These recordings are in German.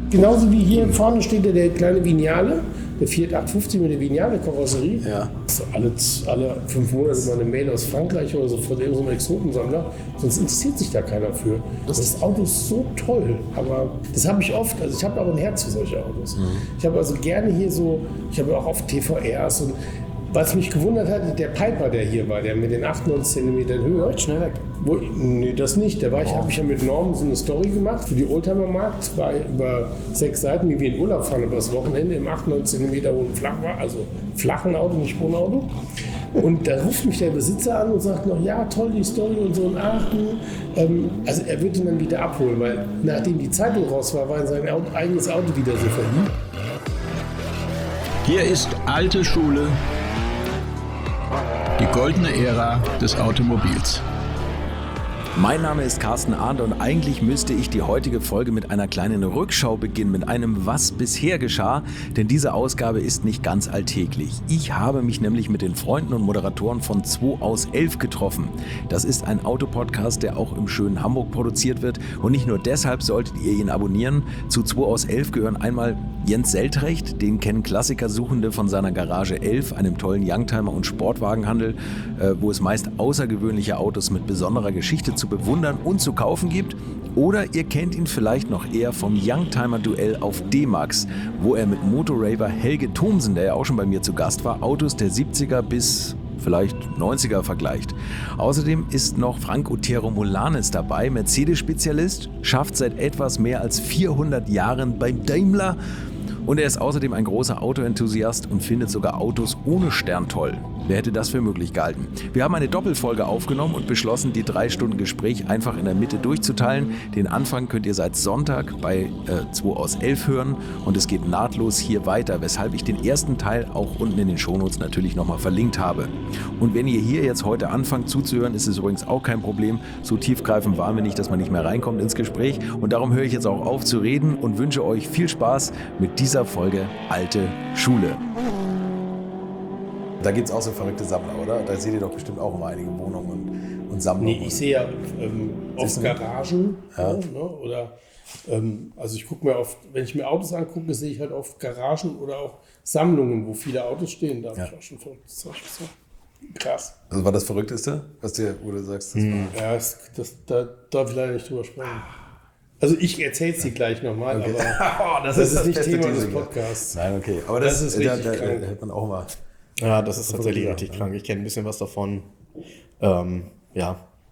Genauso wie hier vorne steht der kleine Vignale, der Fiat 850 mit der Vignale-Karosserie. Ja. So alle 5 Monate mal eine Mail aus Frankreich oder so von irgendeinem Exotensammler. Sonst interessiert sich da keiner für. Das Auto ist so toll, aber das habe ich oft. Also ich habe aber ein Herz für solche Autos. Ich habe also gerne hier so, ich habe auch oft TVRs und was mich gewundert hat, der Piper, der hier war, der mit den 98 cm Höhe. Schnell weg. Nee, das nicht. Habe ich ja mit Norm so eine Story gemacht für die Oldtimer-Markt. War über 6 Seiten, wie wir in Urlaub fahren, über das Wochenende im 98 cm hohen flachen Auto, nicht Wohnauto. Und da ruft mich der Besitzer an und sagt noch, ja, toll, die Story und so in Aachen. Also er wird ihn dann wieder abholen, weil nachdem die Zeitung raus war, war sein eigenes Auto wieder so verliebt. Hier ist alte Schule, die goldene Ära des Automobils. Mein Name ist Carsten Arndt und eigentlich müsste ich die heutige Folge mit einer kleinen Rückschau beginnen, mit einem Was bisher geschah, denn diese Ausgabe ist nicht ganz alltäglich. Ich habe mich nämlich mit den Freunden und Moderatoren von 2 aus 11 getroffen. Das ist ein Autopodcast, der auch im schönen Hamburg produziert wird und nicht nur deshalb solltet ihr ihn abonnieren. Zu 2 aus 11 gehören einmal Jens Seltrecht, den kennen Klassikersuchende von seiner Garage 11, einem tollen Youngtimer- und Sportwagenhandel, wo es meist außergewöhnliche Autos mit besonderer Geschichte zu bewundern und zu kaufen gibt. Oder ihr kennt ihn vielleicht noch eher vom Youngtimer-Duell auf D-Max, wo er mit Motorraver Helge Thomsen, der ja auch schon bei mir zu Gast war, Autos der 70er bis vielleicht 90er vergleicht. Außerdem ist noch Frank Otero Molanes dabei, Mercedes-Spezialist, schafft seit etwas mehr als 400 Jahren beim Daimler. Und er ist außerdem ein großer Autoenthusiast und findet sogar Autos ohne Stern toll. Wer hätte das für möglich gehalten? Wir haben eine Doppelfolge aufgenommen und beschlossen, die 3 Stunden Gespräch einfach in der Mitte durchzuteilen. Den Anfang könnt ihr seit Sonntag bei 2 aus 11 hören und es geht nahtlos hier weiter, weshalb ich den ersten Teil auch unten in den Shownotes natürlich nochmal verlinkt habe. Und wenn ihr hier jetzt heute anfangt zuzuhören, ist es übrigens auch kein Problem. So tiefgreifend waren wir nicht, dass man nicht mehr reinkommt ins Gespräch. Und darum höre ich jetzt auch auf zu reden und wünsche euch viel Spaß mit dieser Folge Alte Schule. Da gibt es auch so verrückte Sammler, oder? Da seht ihr doch bestimmt auch immer einige Wohnungen und Sammlungen. Nee, ich sehe ja oft Garagen. Ja. Ne? Oder, also ich gucke mir oft, wenn ich mir Autos angucke, sehe ich halt oft Garagen oder auch Sammlungen, wo viele Autos stehen. Da habe ich auch schon verrücktes Zeug gesehen. Krass. Also war das Verrückteste, wo du sagst, das war? Ja, da darf ich leider nicht drüber sprechen. Also ich erzähle es dir gleich nochmal, Okay. aber das ist nicht Thema des Podcasts. Nein, okay. Aber das ist richtig da krank. hört man auch mal. Ja, das ist tatsächlich richtig krank. Ich kenne ein bisschen was davon. Ja,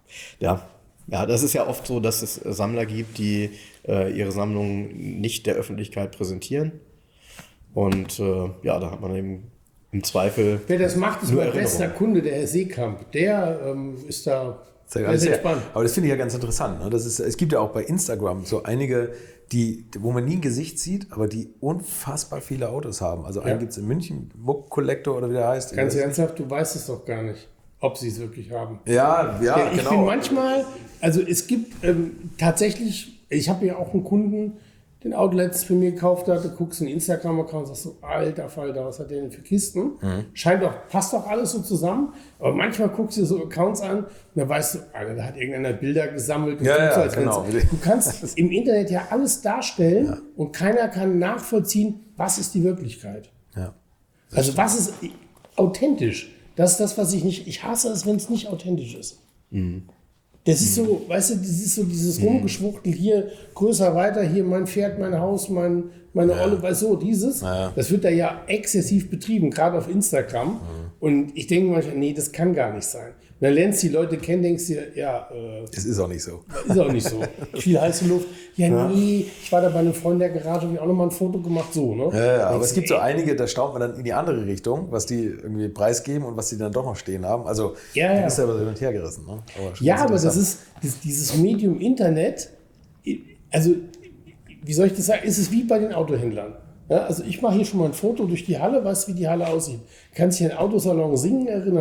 das ist ja oft so, dass es Sammler gibt, die ihre Sammlungen nicht der Öffentlichkeit präsentieren. Und da hat man eben im Zweifel. Wer das macht, ist nur mein bester Erinnerung. Kunde, der Herr Seekamp. Der ist da sehr entspannt. Aber das finde ich ja ganz interessant. Ne? Es gibt ja auch bei Instagram so einige, wo man nie ein Gesicht sieht, aber die unfassbar viele Autos haben. Also einen gibt es in München, Muck Collector oder wie der heißt. Ganz ernsthaft, du weißt es doch gar nicht, ob sie es wirklich haben. Ja, Ich genau. finde manchmal, also es gibt tatsächlich, ich habe ja auch einen Kunden, den Auto letztens für mir gekauft hat, du guckst in den Instagram-Account und sagst so, alter Falter, was hat der denn für Kisten? Passt doch alles so zusammen, aber manchmal guckst du dir so Accounts an und dann weißt du, Alter, da hat irgendeiner Bilder gesammelt. Und genau. Du kannst im Internet ja alles darstellen und keiner kann nachvollziehen, was ist die Wirklichkeit. Ja. Also was ist authentisch? Das ist das, was ich hasse es, wenn es nicht authentisch ist. Das ist so, weißt du, das ist so dieses Rumgeschwuchtel hier, größer, weiter, hier mein Pferd, mein Haus, meine Olle, weißt du, dieses. Ja. Das wird da ja exzessiv betrieben, gerade auf Instagram. Und ich denke manchmal, nee, das kann gar nicht sein. Und dann lernst du die Leute kennen, denkst dir, ja, es ist auch nicht so. Ist auch nicht so. Viel heiße Luft. Ja, nee, ich war da bei einem Freund der Garage, habe ich auch nochmal ein Foto gemacht, so, ne? Ja, aber es gibt so einige, da staunt man dann in die andere Richtung, was die irgendwie preisgeben und was die dann doch noch stehen haben. Also, du bist ja aber hin und her gerissen, ne? Aber das ist dieses Medium Internet, also, wie soll ich das sagen, ist es wie bei den Autohändlern. Ja, also ich mache hier schon mal ein Foto durch die Halle, weißt du, wie die Halle aussieht. Kannst dich an den Autosalon Singen erinnern?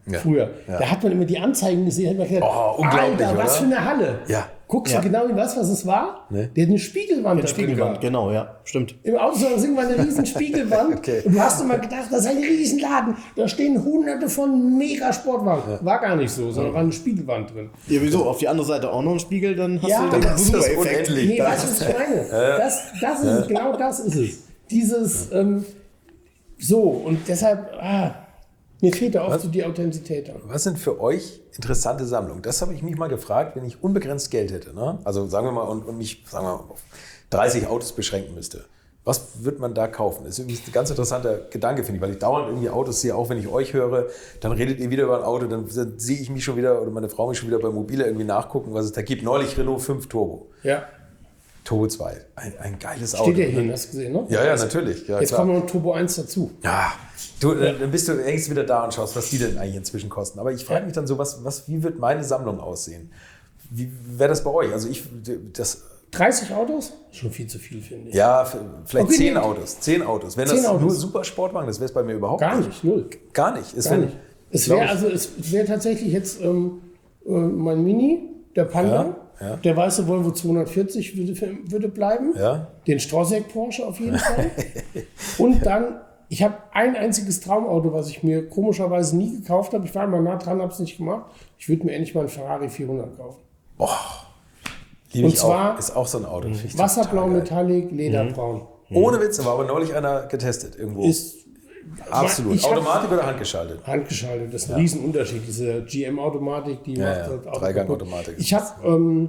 Ja. früher. Ja. Da hat man immer die Anzeigen gesehen, hat man gedacht, unglaublich, Alter, was oder? für eine Halle. Ja. Guckst du genau in was es war? Nee. Der hat eine Spiegelwand da drin Spiegelwand, gehabt. genau, ja, stimmt. Im Autosalon war eine riesen Spiegelwand. Okay. Und du hast immer gedacht, das ist ein Riesenladen. Da stehen hunderte von Mega-Sportwagen. War gar nicht so, sondern war eine Spiegelwand drin. Ja, wieso? Auf die andere Seite auch noch ein Spiegel, dann hast Ja, du den das ist das Effekt. unendlich. Nee, weißt du, was ich meine? Das ist es, genau das ist es. Dieses, so, und deshalb, mir fehlt da oft so die Authentizität. Was sind für euch interessante Sammlungen? Das habe ich mich mal gefragt, wenn ich unbegrenzt Geld hätte. Ne? Also sagen wir mal, und mich sagen wir mal, auf 30 Autos beschränken müsste. Was wird man da kaufen? Das ist irgendwie ein ganz interessanter Gedanke, finde ich, weil ich dauernd irgendwie Autos sehe, auch wenn ich euch höre, dann redet ihr wieder über ein Auto, dann sehe ich mich schon wieder oder meine Frau mich schon wieder bei Mobile irgendwie nachgucken, was es da gibt. Neulich Renault 5 Turbo. Ja. Turbo 2. Ein geiles Auto. Steht ja hier, hast du gesehen, ne? Ja, natürlich. Ja, Jetzt klar. kommt noch ein Turbo 1 dazu. Ja, dann bist du hängst wieder da und schaust, was die denn eigentlich inzwischen kosten. Aber ich frage mich dann so, wie wird meine Sammlung aussehen? Wie wäre das bei euch? Also 30 Autos? Schon viel zu viel, finde ich. ja, vielleicht Okay, 10 nee. Autos. 10 Autos. Wenn 10 das Autos. nur Supersportwagen, das wäre es bei mir überhaupt Gar nicht, null. Gar nicht. Es Gar wär- nicht. Es glaub wäre ich- also, es wär tatsächlich jetzt mein Mini, der Panda, Ja. der weiße Volvo 240 würde bleiben. Ja. Den Strosek Porsche auf jeden Fall. Und dann, ich habe ein einziges Traumauto, was ich mir komischerweise nie gekauft habe. Ich war mal nah dran, habe es nicht gemacht. Ich würde mir endlich mal einen Ferrari 400 kaufen. Liebe Und ich zwar auch. Ist auch so ein Auto. Finde ich Wasserblau, total geil. Metallic, Lederbraun. Ohne Witz, war aber neulich einer getestet irgendwo. Ist Absolut. Ich hab- Automatik oder handgeschaltet? handgeschaltet. Das ist ein Riesenunterschied. Diese GM-Automatik, die macht ja. halt auch Dreigang-Automatik. Ich habe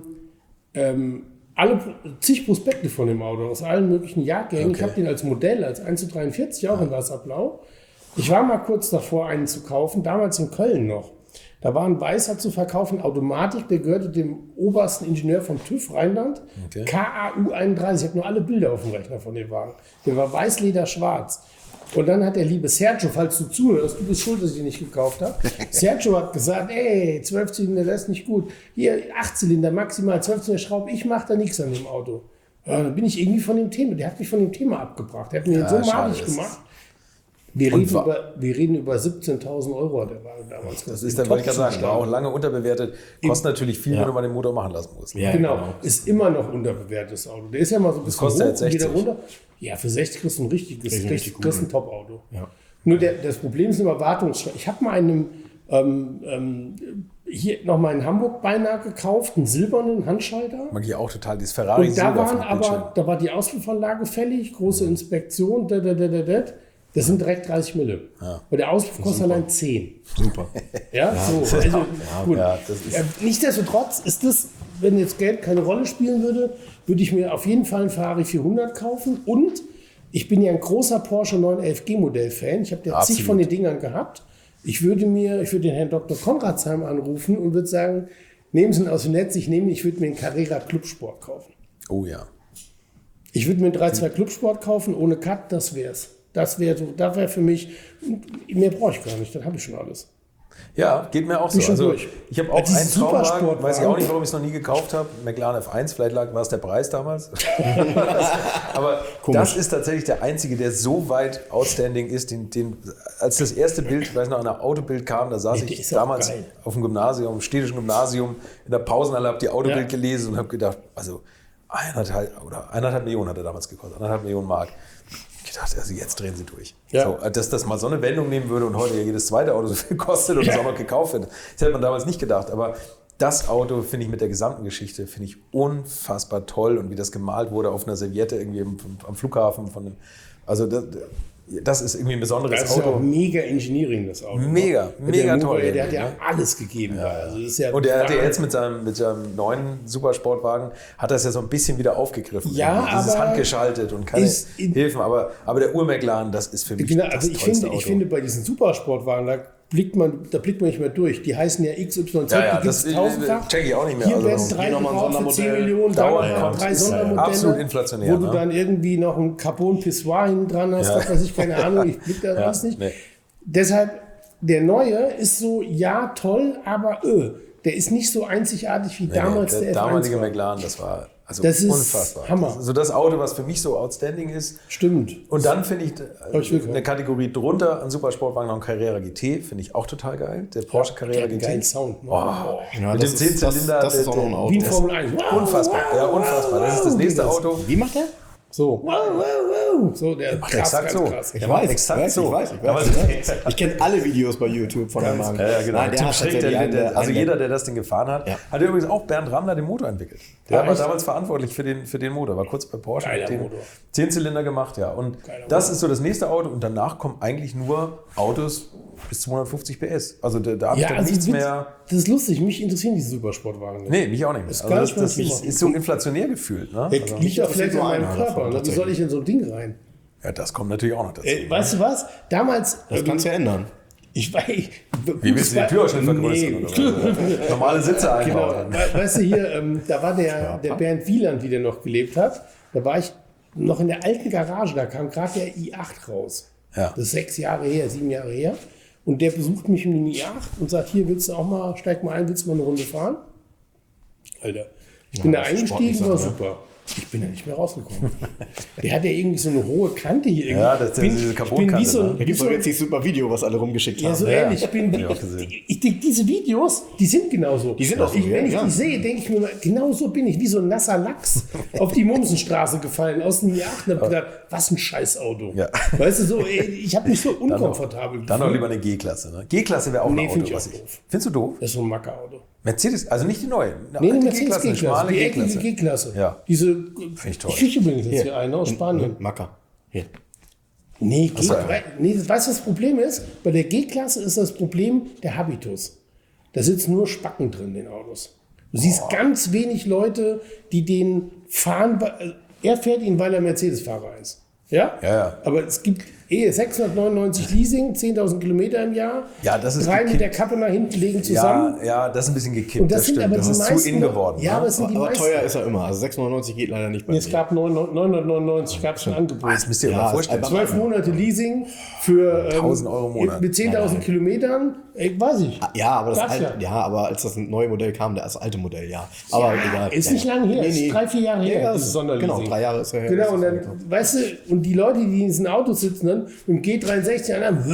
zig Prospekte von dem Auto aus allen möglichen Jahrgängen. Okay. Ich habe den als Modell, als 1:43 auch in Wasserblau. Ich war mal kurz davor, einen zu kaufen, damals in Köln noch. Da war ein Weißer zu verkaufen, Automatik, der gehörte dem obersten Ingenieur vom TÜV Rheinland, Okay. KAU 31. Ich habe nur alle Bilder auf dem Rechner von dem Wagen. Der war weiß, Leder, schwarz. Und dann hat der liebe Sergio, falls du zuhörst, du bist schuld, dass ich den nicht gekauft habe. Sergio hat gesagt, ey, 12 Zylinder, das ist nicht gut. Hier, 8 Zylinder, maximal 12 Zylinder Schraube, ich mache da nichts an dem Auto. Ja, dann bin ich irgendwie von dem Thema, der hat mich von dem Thema abgebracht. Der hat mir so schade, malig das gemacht. Wir reden über 17.000 Euro, der Wagen damals. Das ist dann, wollte ich gerade sagen, war auch lange unterbewertet. Kostet natürlich viel, wenn du mal den Motor machen lassen musst. Ja, Genau, ist immer noch unterbewertetes Auto. Der ist ja mal so ein bisschen kostet hoch jetzt und wieder 60. runter. Ja, für 60 kriegst du ein richtiges, richtig kriegst ein Top-Auto. Ja. Nur das Problem ist immer Wartungsstreit. Ich habe mal hier nochmal in Hamburg beinahe gekauft, einen silbernen Handschalter. Mag ich auch total, dieses Ferrari Und da Silber waren vom Bildschirm. aber, da war die Auspuffanlage fällig, große Inspektion, das sind direkt 30 Mille. Und der Auspuff kostet allein 10. Super. Ja, so. Also, gut. Ja, das ist- Nichtsdestotrotz ist das, wenn jetzt Geld keine Rolle spielen würde, würde ich mir auf jeden Fall einen Ferrari 400 kaufen. Und ich bin ja ein großer Porsche 911 G-Modell-Fan. Ich habe ja zig Absolut. von den Dingern gehabt. Ich würde den Herrn Dr. Konradsheim anrufen und würde sagen, nehmen Sie ihn aus dem Netz, ich würde mir einen Carrera Clubsport kaufen. Oh ja. Ich würde mir einen 3.2 Clubsport kaufen, ohne Cut, das wär's. Das wäre für mich, mehr brauche ich gar nicht, dann habe ich schon alles. Ja, geht mir auch so. Bin schon Also, durch. ich habe auch Diese einen Traumwagen, Supersportwagen. weiß ich auch nicht, warum ich es noch nie gekauft habe. McLaren F1, vielleicht war es der Preis damals. Aber das ist tatsächlich der einzige, der so weit outstanding ist, als das erste Bild, ich weiß noch, an der Autobild kam, da saß Der ich ist auch damals geil. auf dem Gymnasium, im städtischen Gymnasium, in der Pausenhalle, habe die Autobild Ja. gelesen und habe gedacht, also 1,5 Millionen hat er damals gekostet, 1,5 Millionen Mark. Ich dachte, also jetzt drehen sie durch. Ja. So, dass das mal so eine Wendung nehmen würde und heute ja jedes zweite Auto so viel kostet und es auch noch gekauft wird. Das hätte man damals nicht gedacht. Aber das Auto finde ich mit der gesamten Geschichte finde ich unfassbar toll und wie das gemalt wurde auf einer Serviette irgendwie am Flughafen also das ist irgendwie ein besonderes Das ist ja Auto. auch mega Engineering, das Auto. Mega, mega toll. Der hat ja alles gegeben. Da. Also das ist ja Und er hat ja jetzt mit seinem neuen Supersportwagen hat das ja so ein bisschen wieder aufgegriffen. Ja, Irgendwie. Dieses aber handgeschaltet und keine ist in- Hilfen. Aber der Ur-McLaren, das ist für mich Genau, das also ich tollste finde, Auto. bei diesen Supersportwagen, da blickt man nicht mehr durch. Die heißen ja XYZ, Ja, die gibt es das tausendfach. check ich auch nicht mehr. Hier Also werden das ist drei nochmal ein gekauft für 10 Sondermodell. Millionen, da Dauernd noch kommt. drei Ja, Sondermodelle, absolut inflationär, wo du ne? dann irgendwie noch ein Carbon Pissoir hinten dran hast, Ja. was weiß ich, keine Ahnung, ich blick da alles nicht. nee. Deshalb, der neue ist so, ja, toll, aber der ist nicht so einzigartig wie damals der der F1 damalige war. McLaren, das war Also Das ist unfassbar. Hammer. Das ist so das Auto, was für mich so outstanding ist. Stimmt. Und dann finde ich wirklich eine Kategorie drunter, ein Supersportwagen, noch ein Carrera GT, finde ich auch total geil. Der Porsche Carrera GT. Geilen Sound. Ne? Oh, Ja, mit dem 10-Zylinder. Das ist auch noch ein Auto. Wie ein Formel 1. Unfassbar. Ja, unfassbar. Das ist das nächste Auto. Wie macht der? So. So, der Macht exakt so. Ich weiß, exakt so. Ich weiß. Ich kenne alle Videos bei YouTube von dem Wagen. Ja, genau. Nein, der Tim hat Schrick, tatsächlich also jeder, der das Ding gefahren hat, Ja. hat übrigens auch Bernd Rammler den Motor entwickelt. Der Ja, war echt? damals verantwortlich für den Motor, war kurz bei Porsche, Geiler hat den Motor. 10-Zylinder gemacht, ja. Und das ist so das nächste Auto und danach kommen eigentlich nur Autos bis 250 PS. Also da habe ich dann nichts mehr. Das ist lustig, mich interessieren diese Supersportwagen nicht. Nee, mich auch nicht mehr. Ist Also gar das, nicht mein das Thema. ist so inflationär gefühlt. Ne? Der Also, liegt ja vielleicht in nur meinem einer Körper. davon, Ne? Wie soll ich in so ein Ding rein? ja, das kommt natürlich auch noch dazu. Weißt du was? Damals. Das kannst du ja ändern. Ich weiß. Wie willst du den Führerschein vergrößern? Oder was? Normale Sitze Genau. einbauen. Weißt du hier, da war der Bernd Wieland, wie der noch gelebt hat. Da war ich noch in der alten Garage, da kam gerade der i8 raus. Ja. Das ist 7 Jahre her. Und der besucht mich mit dem i8 und sagt, hier, willst du auch mal, steig mal ein, willst du mal eine Runde fahren? Alter, ich bin da eingestiegen, war super. Ich bin da nicht mehr rausgekommen. Der hat ja irgendwie so eine hohe Kante hier. Irgendwie. Ja, das ist diese Carbonkante, wie so, ne? Da wie gibt es so, doch jetzt dieses super Video, was alle rumgeschickt ja, haben. so ähnlich. Ich bin, Hab ich auch gesehen. diese Videos, die sind genauso. Die sind auch so, Wenn ich ja. die sehe, denke ich mir mal, genau so bin ich, wie so ein nasser Lachs auf die Mumsenstraße gefallen aus dem Jahr 8 und hab gedacht, was ein Scheißauto. Ja. Weißt du, so, ey, ich habe mich so unkomfortabel Dann noch lieber eine G-Klasse. Ne? G-Klasse wäre auch Nee, ein find Auto. ich Was auch ich, doof. findest du doof? Das ist so ein Mackerauto. Mercedes, also nicht die neue. Nee, alte eine Mercedes eine G-Klasse, schmale die eckige G-Klasse. G-Klasse. Ja. Diese, ich toll. ich kriege übrigens jetzt hier eine aus Spanien. Macker. Hier. Nee, so, ja. nee, weißt du, was das Problem ist? Bei der G-Klasse ist das Problem der Habitus. Da sitzen nur Spacken drin in den Autos. Du siehst ganz wenig Leute, die den fahren. Er fährt ihn, weil er Mercedes-Fahrer ist. Ja? Ja. Aber es gibt 699 Leasing, 10.000 Kilometer im Jahr. Ja, das ist 3 mit gekippt. der Kappe nach hinten legen zusammen. Ja, das ist ein bisschen gekippt. Und das sind stimmt. aber Das die ist meisten. zu in geworden. Ja, ne? aber es sind die Aber meisten. teuer ist er immer. Also 6,99 geht leider nicht bei Nee, es gab 999, gab es ein Angebot. Das müsst ihr euch Ja, mal vorstellen. 12 Monate Leasing für 1.000 Euro im Monat. mit 10.000 Kilometern, weiß ich. Ja, aber das Gab's alte, ja, aber als das neue Modell kam, das alte Modell, ja. Aber egal. Ist ja, nicht lange her, Nee, ist nee. 3-4 Jahre her. Ja, dieses Sonderleasing. genau, 3 Jahre ist er her. Genau, und Das ist dann, weißt du, und die Leute, die in diesen Autos sitzen, dann mit dem G63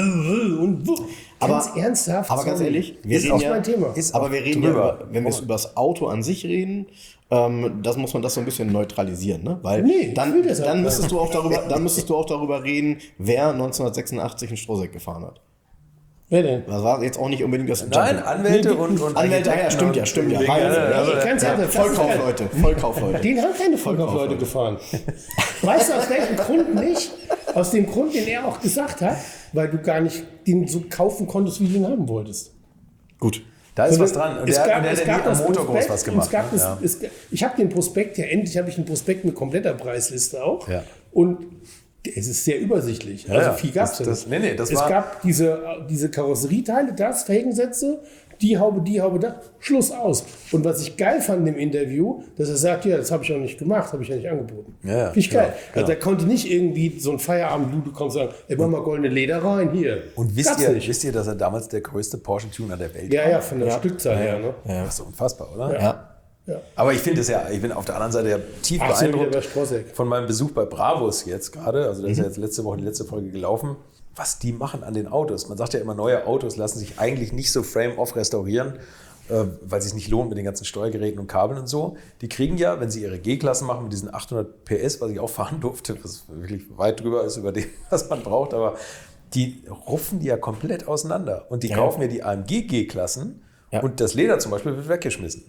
und ganz ernsthaft. Aber ganz sorry, ehrlich, ist nicht mein Thema. Aber wir reden drüber. ja, wenn wir über das Auto an sich reden, das muss man das so ein bisschen neutralisieren, ne? Weil Nee, ich dann, will das dann auch müsstest du auch darüber reden, wer 1986 einen Strohsack gefahren hat. Wer denn? Das war jetzt auch nicht unbedingt das Nein, Anwälte und Anwälte, ja, Architekten stimmt ja. und- Rein- Nee, ganz ernsthaft, Vollkaufleute. Den haben keine Vollkaufleute gefahren. Weißt du, aus welchem Grund nicht? Aus dem Grund, den er auch gesagt hat, weil du gar nicht den so kaufen konntest, wie du ihn haben wolltest. Gut. Da ist was dran. Und Es der gab- hat es nie gab am das Motor groß Prospekt was und gemacht. es gab ne? das- ich habe den Prospekt, endlich habe ich einen Prospekt mit kompletter Preisliste auch. Ja. Und es ist sehr übersichtlich. Ja, Also ja. viel gab es ja Das- nicht. nee, das es war- gab diese Karosserieteile, das, Felgensätze, die Haube, da, Schluss aus. Und was ich geil fand im Interview, dass er sagt, ja, das habe ich auch nicht gemacht, habe ich ja nicht angeboten. Ja, Finde ich geil. genau. Also er konnte nicht irgendwie so ein Feierabend-Lude kommen und sagen, ey, mach mal goldene Leder rein, hier. Und Gab's nicht. wisst ihr, dass er damals der größte Porsche-Tuner der Welt war? Ja, von der Stückzahl her. Ne? Das ist so unfassbar, oder? Ja. Aber ich bin auf der anderen Seite ja tief Ach, sind wir beeindruckt bei Sprossek. von meinem Besuch bei Bravos jetzt gerade. Also, das ist ja jetzt letzte Woche die letzte Folge gelaufen. Was die machen an den Autos. Man sagt ja immer, neue Autos lassen sich eigentlich nicht so frame-off restaurieren, weil es sich nicht lohnt mit den ganzen Steuergeräten und Kabeln und so. Die kriegen ja, wenn sie ihre G-Klassen machen mit diesen 800 PS, was ich auch fahren durfte, was wirklich weit drüber ist über dem, was man braucht, aber die rufen die ja komplett auseinander. Und die kaufen ja die AMG G-Klassen und das Leder zum Beispiel wird weggeschmissen.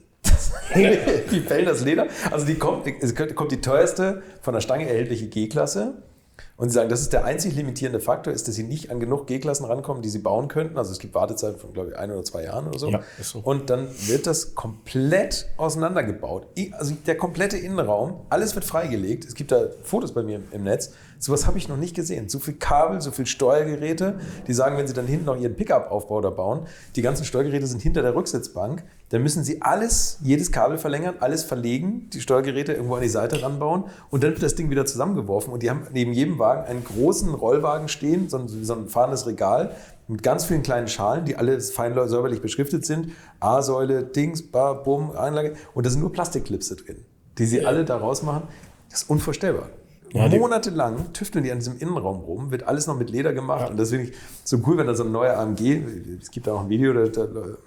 Die fällen das Leder. Also es kommt die teuerste von der Stange erhältliche G-Klasse. Und sie sagen, das ist der einzig limitierende Faktor, ist, dass sie nicht an genug G-Klassen rankommen, die sie bauen könnten. Also es gibt Wartezeiten von, glaube ich, 1 oder 2 Jahren oder so. Ja, ist so. Und dann wird das komplett auseinandergebaut. Also der komplette Innenraum, alles wird freigelegt. Es gibt da Fotos bei mir im Netz. Sowas habe ich noch nicht gesehen. So viel Kabel, so viel Steuergeräte. Die sagen, wenn sie dann hinten noch ihren Pickup-Aufbau da bauen, die ganzen Steuergeräte sind hinter der Rücksitzbank, dann müssen sie jedes Kabel verlängern, alles verlegen, die Steuergeräte irgendwo an die Seite ranbauen und dann wird das Ding wieder zusammengeworfen. Und die haben neben jedem Wagen einen großen Rollwagen stehen, so ein fahrendes Regal mit ganz vielen kleinen Schalen, die alle fein säuberlich beschriftet sind. A-Säule, Dings, Bar, Bumm, Einlage. Und da sind nur Plastikklipse drin. die sie alle daraus machen, das ist unvorstellbar. Ja, monatelang tüfteln die an diesem Innenraum rum, wird alles noch mit Leder gemacht. Und deswegen so cool, wenn da so ein neuer AMG, es gibt da auch ein Video, da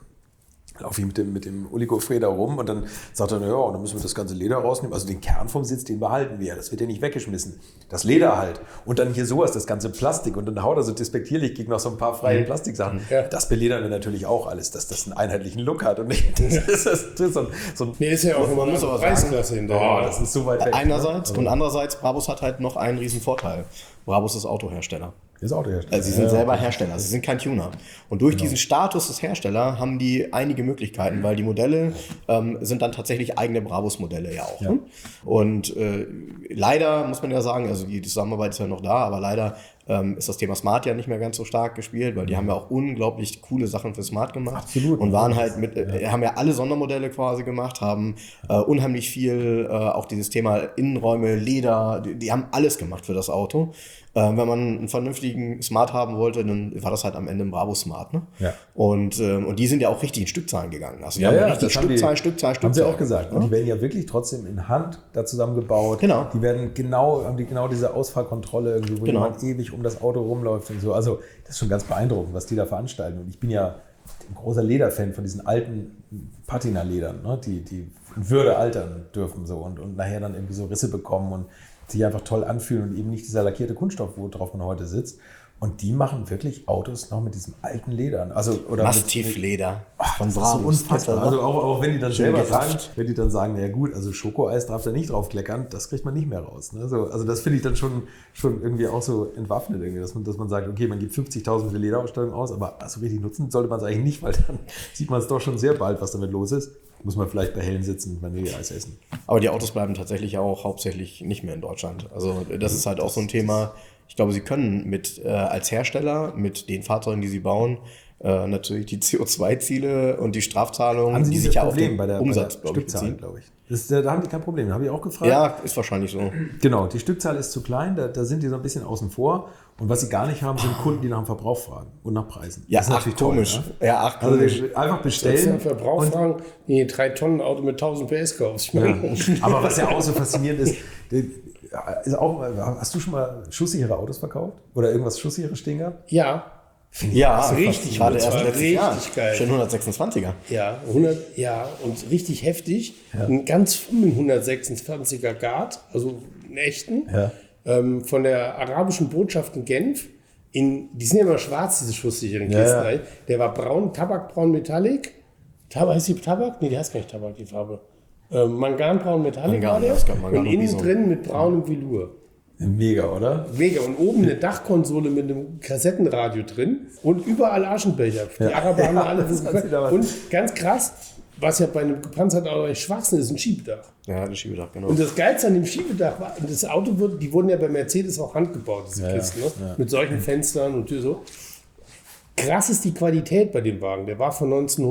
laufe ich mit dem Uli Goffrey da rum und dann sagt er, ja, dann müssen wir das ganze Leder rausnehmen. Also den Kern vom Sitz, den behalten wir. Das wird ja nicht weggeschmissen. Das Leder halt. Und dann hier sowas, das ganze Plastik. Und dann haut er so despektierlich gegen noch so ein paar freie Plastiksachen. Ja. Das beledern wir natürlich auch alles, dass das einen einheitlichen Look hat. Und nicht, das ist so ein nee, ist ja auch immer muss aber Preisklasse hinterher. Das ist so weit weg. Einerseits und andererseits, Brabus hat halt noch einen riesen Vorteil. Brabus ist Autohersteller. Ist Autohersteller. Also sie sind selber Hersteller, sie sind kein Tuner. Und durch diesen Status des Herstellers haben die einige Möglichkeiten, weil die Modelle sind dann tatsächlich eigene Brabus-Modelle ja auch. Ja. Ne? Und leider muss man ja sagen, also die Zusammenarbeit ist ja noch da, aber leider ist das Thema Smart ja nicht mehr ganz so stark gespielt, weil die haben ja auch unglaublich coole Sachen für Smart gemacht. Absolut. Und waren halt haben ja alle Sondermodelle quasi gemacht, haben unheimlich viel, auch dieses Thema Innenräume, Leder, die haben alles gemacht für das Auto. Wenn man einen vernünftigen Smart haben wollte, dann war das halt am Ende ein Brabus Smart. Ne? Ja. Und die sind ja auch richtig in Stückzahlen gegangen. Also die haben richtig Stückzahlen. Haben sie auch gesagt. Und die werden ja wirklich trotzdem in Hand da zusammengebaut. Genau. Die werden haben genau diese Ausfahrkontrolle irgendwie, wo jemand ewig um das Auto rumläuft und so. Also das ist schon ganz beeindruckend, was die da veranstalten. Und ich bin ja ein großer Lederfan von diesen alten Patina-Ledern, ne? Die in Würde altern dürfen so und nachher dann irgendwie so Risse bekommen und sich einfach toll anfühlen und eben nicht dieser lackierte Kunststoff, worauf man heute sitzt. Und die machen wirklich Autos noch mit diesem alten Ledern. Mastiff-Leder von Brabus. Das ist so unfassbar. Also auch wenn die dann selber sagen, naja gut, also Schokoeis darf da nicht drauf kleckern, das kriegt man nicht mehr raus. Ne? So, also das finde ich dann schon irgendwie auch so entwaffnet, irgendwie, dass man sagt, okay, man gibt 50.000 für Lederausstattung aus, aber so richtig nutzen sollte man es eigentlich nicht, weil dann sieht man es doch schon sehr bald, was damit los ist. Muss man vielleicht bei hellen sitzen, Vanilleeis essen. Aber die Autos bleiben tatsächlich auch hauptsächlich nicht mehr in Deutschland. Also das ist halt auch so ein Thema. Ich glaube, sie können als Hersteller mit den Fahrzeugen, die sie bauen, natürlich die CO2-Ziele und die Strafzahlungen, die sich ja auf den Umsatz, glaube ich, beziehen. Glaube ich. Da haben die kein Problem, habe ich auch gefragt. Ja, ist wahrscheinlich so. Genau, die Stückzahl ist zu klein, da sind die so ein bisschen außen vor. Und was sie gar nicht haben, sind Kunden, die nach dem Verbrauch fragen und nach Preisen. Ja, das ist natürlich komisch. Toll, ne? Ja, komisch. Also einfach bestellen. Nach Verbrauch fragen, die 3-Tonnen-Auto mit 1000 PS kaufst. Ja. Aber was ja auch so faszinierend ist hast du schon mal schusssichere Autos verkauft? Oder irgendwas Schusssicheres stehen gehabt? Ja. Ja, richtig. Gerade erst letztes Jahr. Geil. Schon 126er. Ja, und richtig heftig. Ja. Einen ganz frühen 126er Guard, also einen echten, von der arabischen Botschaft in Genf. Die sind ja immer schwarz, diese schusssicheren Kisten. Ja. Der war braun, Tabakbraun Metallic. Heißt die Tabak? Nee, die heißt gar nicht Tabak, die Farbe. Manganbraun Metallic war der. Und innen drin mit braunem Velour. Mega, oder? Mega. Und oben eine Dachkonsole mit einem Kassettenradio drin und überall Aschenbecher. Die Araber haben alle. Und ganz krass, was ja bei einem gepanzerten Auto Schwachsinn ist, ein Schiebedach. Ja, ein Schiebedach, genau. Und das Geilste an dem Schiebedach war, das Auto die wurden ja bei Mercedes auch handgebaut, diese Kisten, ne? Mit solchen Fenstern und so. Krass ist die Qualität bei dem Wagen. Der war von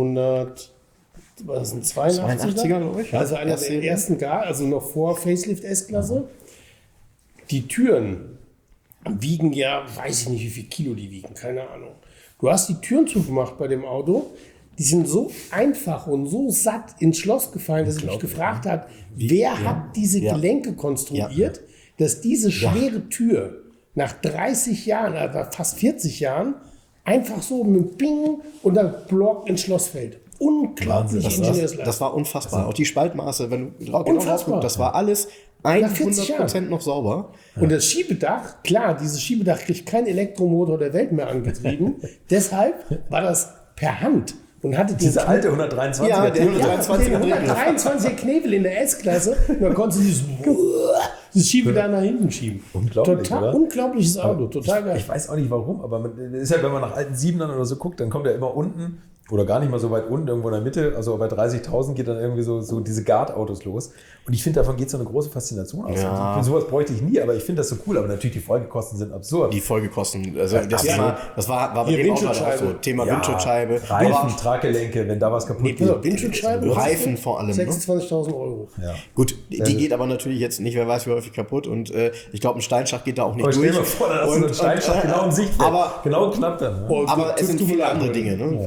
1982er, glaube ich. Also einer der ersten also noch vor Facelift S-Klasse. Die Türen wiegen ja, weiß ich nicht, wie viel Kilo die wiegen, keine Ahnung. Du hast die Türen zugemacht bei dem Auto, die sind so einfach und so satt ins Schloss gefallen, dass ich mich gefragt habe, wer hat diese Gelenke konstruiert, dass diese schwere Tür nach 30 Jahren, fast 40 Jahren, einfach so mit Bing und dann Block ins Schloss fällt. Unglaublich Ingenieursleistung. Das war unfassbar. Auch die Spaltmaße, wenn du genau rausguckst, das war alles 100% noch sauber. Und das Schiebedach, klar, dieses Schiebedach kriegt kein Elektromotor der Welt mehr angetrieben. Deshalb war das per Hand. Und hatte diese alte 123er. Ja, der 123er Knebel in der S-Klasse. Und dann konntest du dieses Schiebedach nach hinten schieben. Unglaublich, total oder? Unglaubliches Auto, total geil. Ich weiß auch nicht warum, aber ist ja, wenn man nach alten Siebenern oder so guckt, dann kommt er immer unten. Oder gar nicht mal so weit unten, irgendwo in der Mitte, also bei 30.000 geht dann irgendwie so diese Guard-Autos los. Und ich finde, davon geht so eine große Faszination aus. Ja. Sowas bräuchte ich nie, aber ich finde das so cool. Aber natürlich, die Folgekosten sind absurd. Die Folgekosten, also das war bei dem Auto auch so. Thema Windschutzscheibe. Reifen, Traggelenke, wenn da was kaputt geht. Windschutzscheibe, Reifen vor allem. 26.000 €. Ja. Gut, die geht aber natürlich jetzt nicht, wer weiß wie häufig kaputt. Und ich glaube, ein Steinschacht geht da auch nicht durch. Stell dir mal vor, da hast du einen Steinschacht genau im Sichtfeld. Aber genau knapp dann. Ne? Aber es sind viele andere Dinge. Ne? Es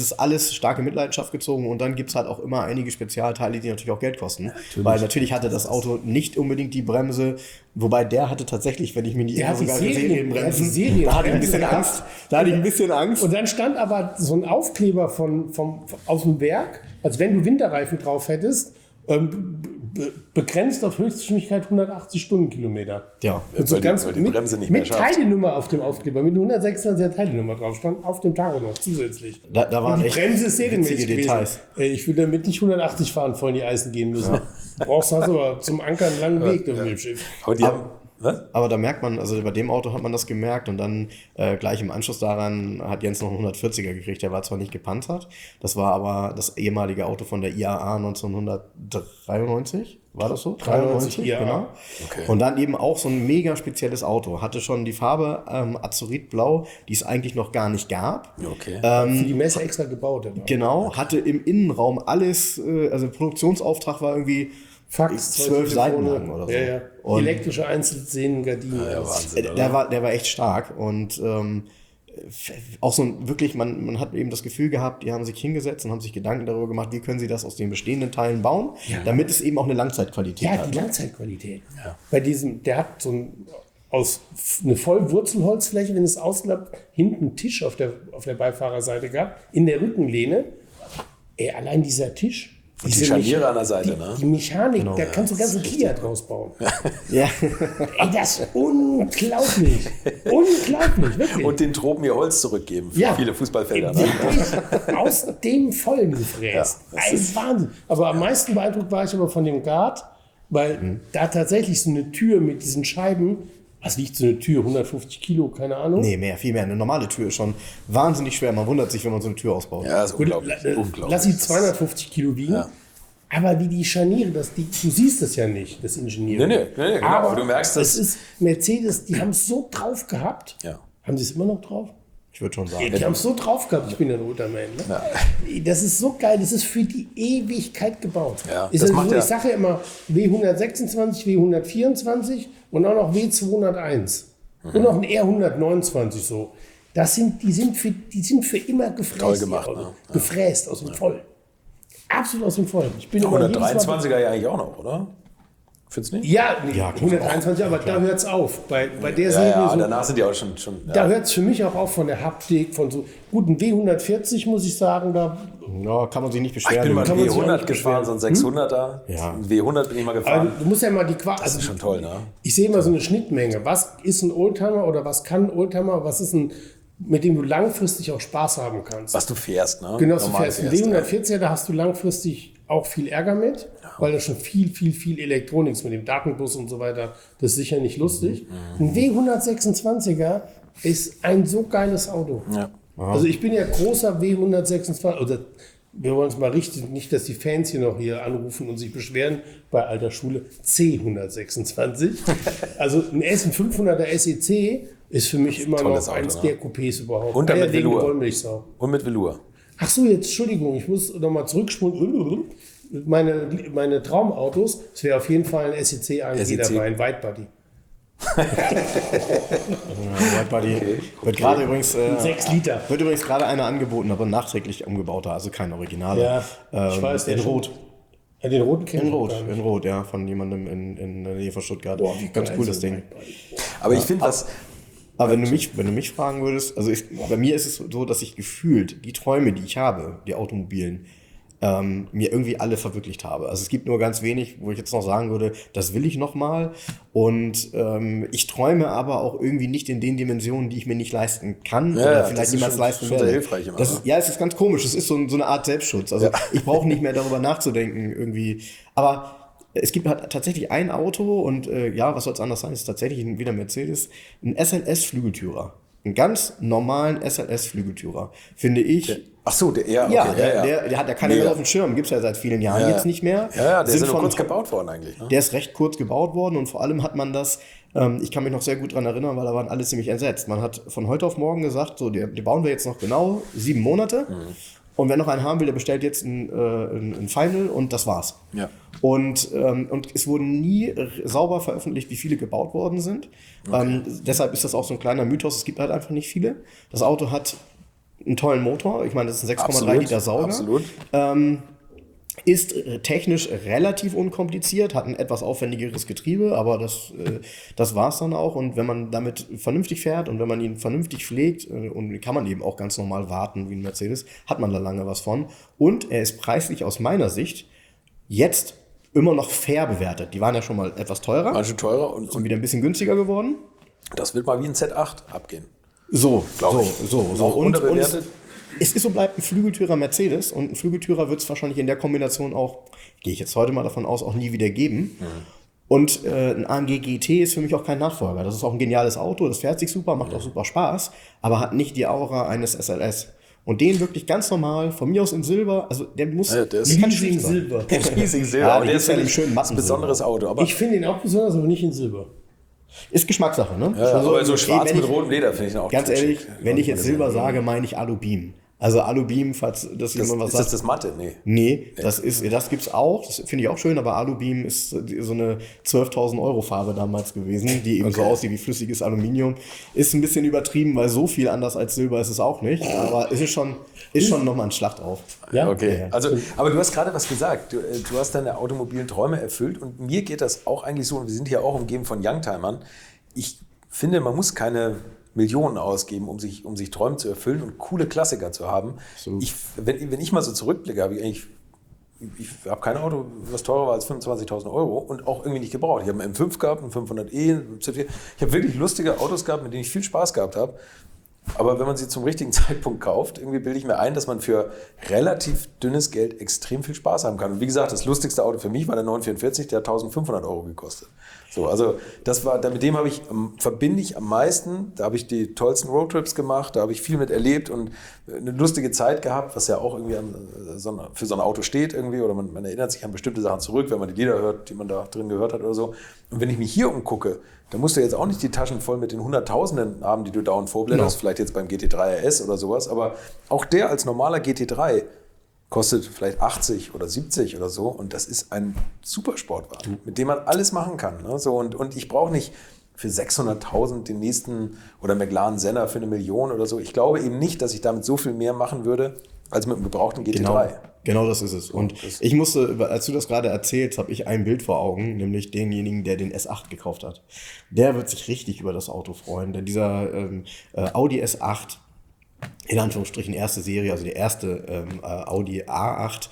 es alles stark in Mitleidenschaft gezogen und dann gibt es halt auch immer einige Spezialteile, die natürlich auch Geld kosten. Weil natürlich hatte das Auto nicht unbedingt die Bremse, wobei der hatte tatsächlich, wenn ich mich nicht irre, sogar Serienbremsen. Da hatte ich ein bisschen Angst. Und dann stand aber so ein Aufkleber aus dem Werk, also wenn du Winterreifen drauf hättest, begrenzt auf Höchstgeschwindigkeit 180 Stundenkilometer. Ja, und so ganz weil die Bremse nicht mehr mit schafft. Teilenummer auf dem Aufkleber, mit 126er Teilenummer drauf stand, auf dem Tacho noch zusätzlich. Da waren die echt Bremse ist serienmäßig witzige Details. gewesen. Ich will damit nicht 180 fahren, voll in die Eisen gehen müssen. Hast aber zum Anker einen langen Weg auf dem Schiff. Aber die haben, was? Aber da merkt man, also bei dem Auto hat man das gemerkt und dann gleich im Anschluss daran hat Jens noch einen 140er gekriegt. Der war zwar nicht gepanzert, das war aber das ehemalige Auto von der IAA 1993. War das so? 93, ja. Genau. Okay. Und dann eben auch so ein mega spezielles Auto. Hatte schon die Farbe Azuritblau, die es eigentlich noch gar nicht gab. Okay. Für die Messe extra gebaut. Genau, hatte im Innenraum alles, also Produktionsauftrag war irgendwie Fax, 12 Seiten lang oder so. Ja. Und elektrische Einzelsehnen, Gardinen. Ja, Wahnsinn, oder? der war echt stark und auch so ein, wirklich, man hat eben das Gefühl gehabt, die haben sich hingesetzt und haben sich Gedanken darüber gemacht, wie können sie das aus den bestehenden Teilen bauen, damit es eben auch eine Langzeitqualität Ja, hat. die Langzeitqualität. Ja. Bei diesem, der hat so eine Vollwurzelholzfläche, wenn es ausklappt, hinten einen Tisch auf der Beifahrerseite gehabt, in der Rückenlehne. Allein dieser Tisch. Und die Scharniere an der Seite, ne? Die Mechanik, da kannst du ganzen Kia draus bauen. Ja. Das ist unglaublich. Unglaublich, wirklich. Und den Tropen ihr Holz zurückgeben für viele Fußballfelder. Ne? Wirklich aus dem Vollen gefräst. Ein Wahnsinn. Aber am meisten beeindruckt war ich aber von dem Guard, weil da tatsächlich so eine Tür mit diesen Scheiben, was wiegt so eine Tür? 150 Kilo, keine Ahnung. Nee, viel mehr. Eine normale Tür ist schon wahnsinnig schwer. Man wundert sich, wenn man so eine Tür ausbaut. Ja, das ist unglaublich. Lass sie 250 Kilo wiegen. Ja. Aber wie die Scharniere, du siehst das ja nicht, das Ingenieur. Nee, genau. Aber du merkst das. Es ist Mercedes, die haben es so drauf gehabt. Ja. Haben sie es immer noch drauf? Ich würde schon sagen. Die haben es so drauf gehabt, ich bin ein roter Man. Ne? Ja. Das ist so geil, das ist für die Ewigkeit gebaut. Ja, ist das so, macht ja- ich sage ja immer W126, W124 und auch noch W201. Und noch ein R129 so. Die sind für immer gefräst. Toll gemacht, die Autos. ne? Ja. Gefräst aus dem Vollen. Absolut aus dem Vollen. Ich bin immer jedes Mal- 123er ja eigentlich auch noch, oder? Findest du nicht? Ja, Ja, 123, aber da hört es auf. Bei der Ja, Serie ja, so, danach sind die auch schon da hört es für mich auch auf von der Haptik, von so guten W140 muss ich sagen, da Ja, kann man sich nicht Ich beschweren. bin mal kann man sich auch W100 nicht gefahren, so ein 600er. Ja. Ein W100 bin ich mal aber gefahren. du musst ja mal die Das ist schon toll, ne? Ich sehe immer so eine Schnittmenge. Was ist ein Oldtimer oder was kann ein Oldtimer? Was ist ein, mit dem du langfristig auch Spaß haben kannst? Was du fährst, ne? Genau, du Normal fährst ein ja. W140er, da hast du langfristig auch viel Ärger mit, weil da schon viel Elektronik ist mit dem Datenbus und so weiter. Das ist sicher nicht lustig. Ein W126er ist ein so geiles Auto. Ja. Also ich bin ja großer W126, oder wir wollen es mal richtig, nicht, dass die Fans hier noch hier anrufen und sich beschweren, bei alter Schule C126. Also ein S500er SEC ist für mich immer tolles noch Auto, eins ne? der Coupés überhaupt. Und dann mit Eierlegende Velour. Wollmilchsau. Und mit Velour. Ach so, jetzt, Entschuldigung, ich muss nochmal zurückspulen. Meine Traumautos, es wäre auf jeden Fall ein SEC AMG SEC. dabei, ein Whitebody. Whitebody wird gerade übrigens 6 Liter. wird übrigens gerade einer angeboten, aber nachträglich umgebauter, also kein Originaler. Ja, ich weiß, in der Rot. Ja, den roten kennt In man Rot, gar nicht. in Rot, ja, von jemandem in der Nähe von Stuttgart. Boah, wie Ganz geil cool ist das Ding. Whitebody. Aber ich finde, was. Aber wenn du mich fragen würdest, also bei mir ist es so, dass ich gefühlt die Träume, die ich habe, die automobilen, mir irgendwie alle verwirklicht habe. Also es gibt nur ganz wenig, wo ich jetzt noch sagen würde, das will ich noch mal. Und ich träume aber auch irgendwie nicht in den Dimensionen, die ich mir nicht leisten kann Ja, oder das vielleicht ist niemals schon- leisten schon sehr werde. hilfreich immer, Das ne? ist, ja, es ist ganz komisch. Es ist so eine Art Selbstschutz. Also ich brauche nicht mehr darüber nachzudenken irgendwie. Aber es gibt halt tatsächlich ein Auto und ja, was soll es anders sein? Es ist tatsächlich wieder ein Mercedes, ein SLS-Flügeltürer. Einen ganz normalen SLS-Flügeltürer, finde ich. Ach so, der okay, Ja, der hat ja keiner Mega. mehr auf dem Schirm, gibt es ja seit vielen Jahren jetzt nicht mehr. Ja, der ist ja nur von- kurz gebaut worden eigentlich. Ne? Der ist recht kurz gebaut worden und vor allem hat man das, ich kann mich noch sehr gut dran erinnern, weil da waren alle ziemlich entsetzt. Man hat von heute auf morgen gesagt, so, die bauen wir jetzt noch genau 7 Monate. Und wer noch einen haben will, der bestellt jetzt ein Final und das war's. Ja. Und es wurden nie sauber veröffentlicht, wie viele gebaut worden sind. Deshalb ist das auch so ein kleiner Mythos. Es gibt halt einfach nicht viele. Das Auto hat einen tollen Motor. Ich meine, das ist ein 6,3 Absolut, Liter Sauger. absolut. Ist technisch relativ unkompliziert, hat ein etwas aufwendigeres Getriebe, aber das war es dann auch. Und wenn man damit vernünftig fährt und wenn man ihn vernünftig pflegt, und kann man eben auch ganz normal warten wie ein Mercedes, hat man da lange was von. Und er ist preislich aus meiner Sicht jetzt immer noch fair bewertet. Die waren ja schon mal etwas teurer, Manche teurer und sind wieder ein bisschen günstiger geworden. das wird mal wie ein Z8 abgehen. So. Noch unterbewertet. Es ist so, bleibt ein Flügeltürer Mercedes und ein Flügeltürer wird es wahrscheinlich in der Kombination auch, gehe ich jetzt heute mal davon aus, auch nie wieder geben. Und ein AMG GT ist für mich auch kein Nachfolger. Das ist auch ein geniales Auto, das fährt sich super, macht auch super Spaß, aber hat nicht die Aura eines SLS. Und den wirklich ganz normal, von mir aus in Silber, also der muss... Ja, der ist Riesig Silber. riesig Silber. Ja, aber der die ist gibt's ja in wirklich schönen ein Matten besonderes Auto. Aber, Ich finde ihn auch besonders, aber nicht in Silber. Ist Geschmackssache, ne? ja, aber so okay, schwarz wenn mit ich- rotem Leder finde ich ihn auch Ganz ehrlich, schick. wenn ich jetzt Silber sage, meine ich Alubeam. Also Alubeam, falls das jemand was Ist sagt. das das Matte? Nee. Nee, das gibt's auch, das finde ich auch schön, aber Alubeam ist so eine 12.000 Euro Farbe damals gewesen, die eben so aussieht wie flüssiges Aluminium. Ist ein bisschen übertrieben, weil so viel anders als Silber ist es auch nicht, aber es ist schon nochmal ein Schlacht auf. Ja? Okay, also, aber du hast gerade was gesagt. Du hast deine automobilen Träume erfüllt und mir geht das auch eigentlich so, und wir sind hier auch umgeben von Youngtimern. Ich finde, man muss keine Millionen ausgeben, um sich Träume zu erfüllen und coole Klassiker zu haben. Wenn ich mal so zurückblicke, ich habe kein Auto, was teurer war als 25.000 Euro und auch irgendwie nicht gebraucht. Ich habe einen M5 gehabt, einen 500e, einen Z4. Ich habe wirklich lustige Autos gehabt, mit denen ich viel Spaß gehabt habe. Aber wenn man sie zum richtigen Zeitpunkt kauft, irgendwie bilde ich mir ein, dass man für relativ dünnes Geld extrem viel Spaß haben kann. Und wie gesagt, das lustigste Auto für mich war der 944, der hat 1.500 Euro gekostet. So, also mit dem verbinde ich am meisten. Da habe ich die tollsten Roadtrips gemacht, da habe ich viel mit erlebt und eine lustige Zeit gehabt, was ja auch irgendwie für so ein Auto steht irgendwie, oder man erinnert sich an bestimmte Sachen zurück, wenn man die Lieder hört, die man da drin gehört hat oder so. Und wenn ich mich hier umgucke, dann musst du jetzt auch nicht die Taschen voll mit den Hunderttausenden haben, die du dauernd vorblätterst, vielleicht jetzt beim GT3 RS oder sowas, aber auch der als normaler GT3 kostet vielleicht 80 oder 70 oder so, und das ist ein Supersportwagen, mit dem man alles machen kann. Ne? So, und ich brauche nicht für 600.000 den nächsten oder McLaren Senna für 1 Million oder so. Ich glaube eben nicht, dass ich damit so viel mehr machen würde, als mit einem gebrauchten GT3. Genau das ist es. Und ich musste, als du das gerade erzählst, habe ich ein Bild vor Augen, nämlich denjenigen, der den S8 gekauft hat. Der wird sich richtig über das Auto freuen, denn dieser Audi S8, in Anführungsstrichen erste Serie, also die erste Audi A8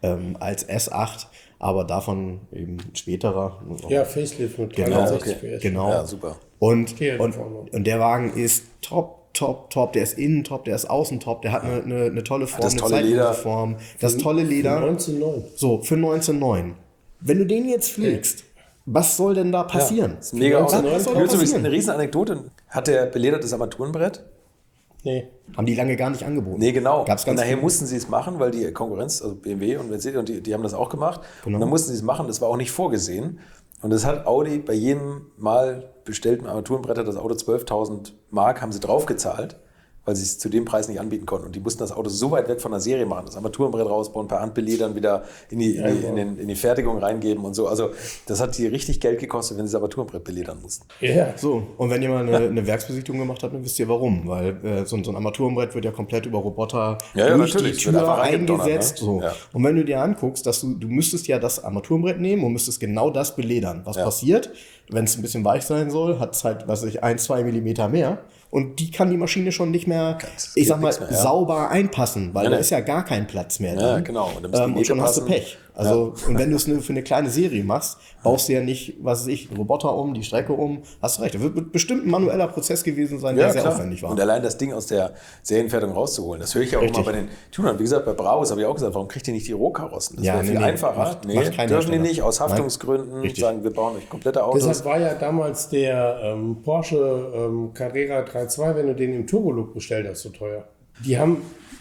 als S8, aber davon eben späterer. Ja, Facelift mit Genau, 360 PS. Genau. Ja, super. Und der Wagen ist top. Der ist innen top, der ist außen top, der hat eine tolle Form, das tolle Leder. Form. Das tolle Leder. Für 19,9. So, für 19,9. Wenn du den jetzt pflegst, was soll denn da passieren? Ja, das ist ein mega Auto. Was soll da Übrigens passieren? eine riesen Anekdote. Hat der beledertes Armaturenbrett? Nee. Haben die lange gar nicht angeboten. Nee, genau. Gab's Und ganz nachher viel. mussten sie es machen, weil die Konkurrenz, also BMW und Mercedes, und die haben das auch gemacht. Genau. Und dann mussten sie es machen, das war auch nicht vorgesehen. Und das hat Audi bei jedem Mal bestellten Armaturenbrett, das Auto 12.000 Mark, haben sie draufgezahlt, weil sie es zu dem Preis nicht anbieten konnten. Und die mussten das Auto so weit weg von der Serie machen, das Armaturenbrett rausbauen, ein paar Handbeledern wieder in die Fertigung reingeben und so. Also das hat die richtig Geld gekostet, wenn sie das Armaturenbrett beledern mussten. Ja. So, und wenn ihr mal eine Werksbesichtigung gemacht habt, dann wisst ihr warum. Weil so ein Armaturenbrett wird ja komplett über Roboter Ja, durch die natürlich. Wird Tür einfach reingedonnert, eingesetzt. ne? So. Ja. Und wenn du dir anguckst, dass du müsstest ja das Armaturenbrett nehmen und müsstest genau das beledern. Was passiert? Wenn es ein bisschen weich sein soll, hat es halt, 1-2 Millimeter mehr. Und die kann die Maschine schon nicht mehr, ich sag mal, nichts mehr, ja. sauber einpassen, weil Ja, da ne. ist ja gar kein Platz mehr Ja, drin. genau. Und dann müssen die Und schon Nähte hast du passen. Pech. Also, und wenn du es für eine kleine Serie machst, baust du ja nicht, was weiß ich, einen Roboter um, die Strecke um, hast du recht. Das wird bestimmt ein manueller Prozess gewesen sein, der sehr aufwendig war. Und allein das Ding aus der Serienfertigung rauszuholen, das höre ich ja auch Richtig. immer bei den Tunern. Wie gesagt, bei Brabus habe ich auch gesagt, warum kriegt ihr nicht die Rohkarossen? Das Ja, wäre viel nee, einfacher. macht kein dürfen die Hersteller. nicht, aus Nein. Haftungsgründen, Richtig. sagen, wir bauen euch komplette Autos. Deshalb war ja damals der Porsche Carrera 3.2, wenn du den im Turbolook bestellt hast, so teuer. Die haben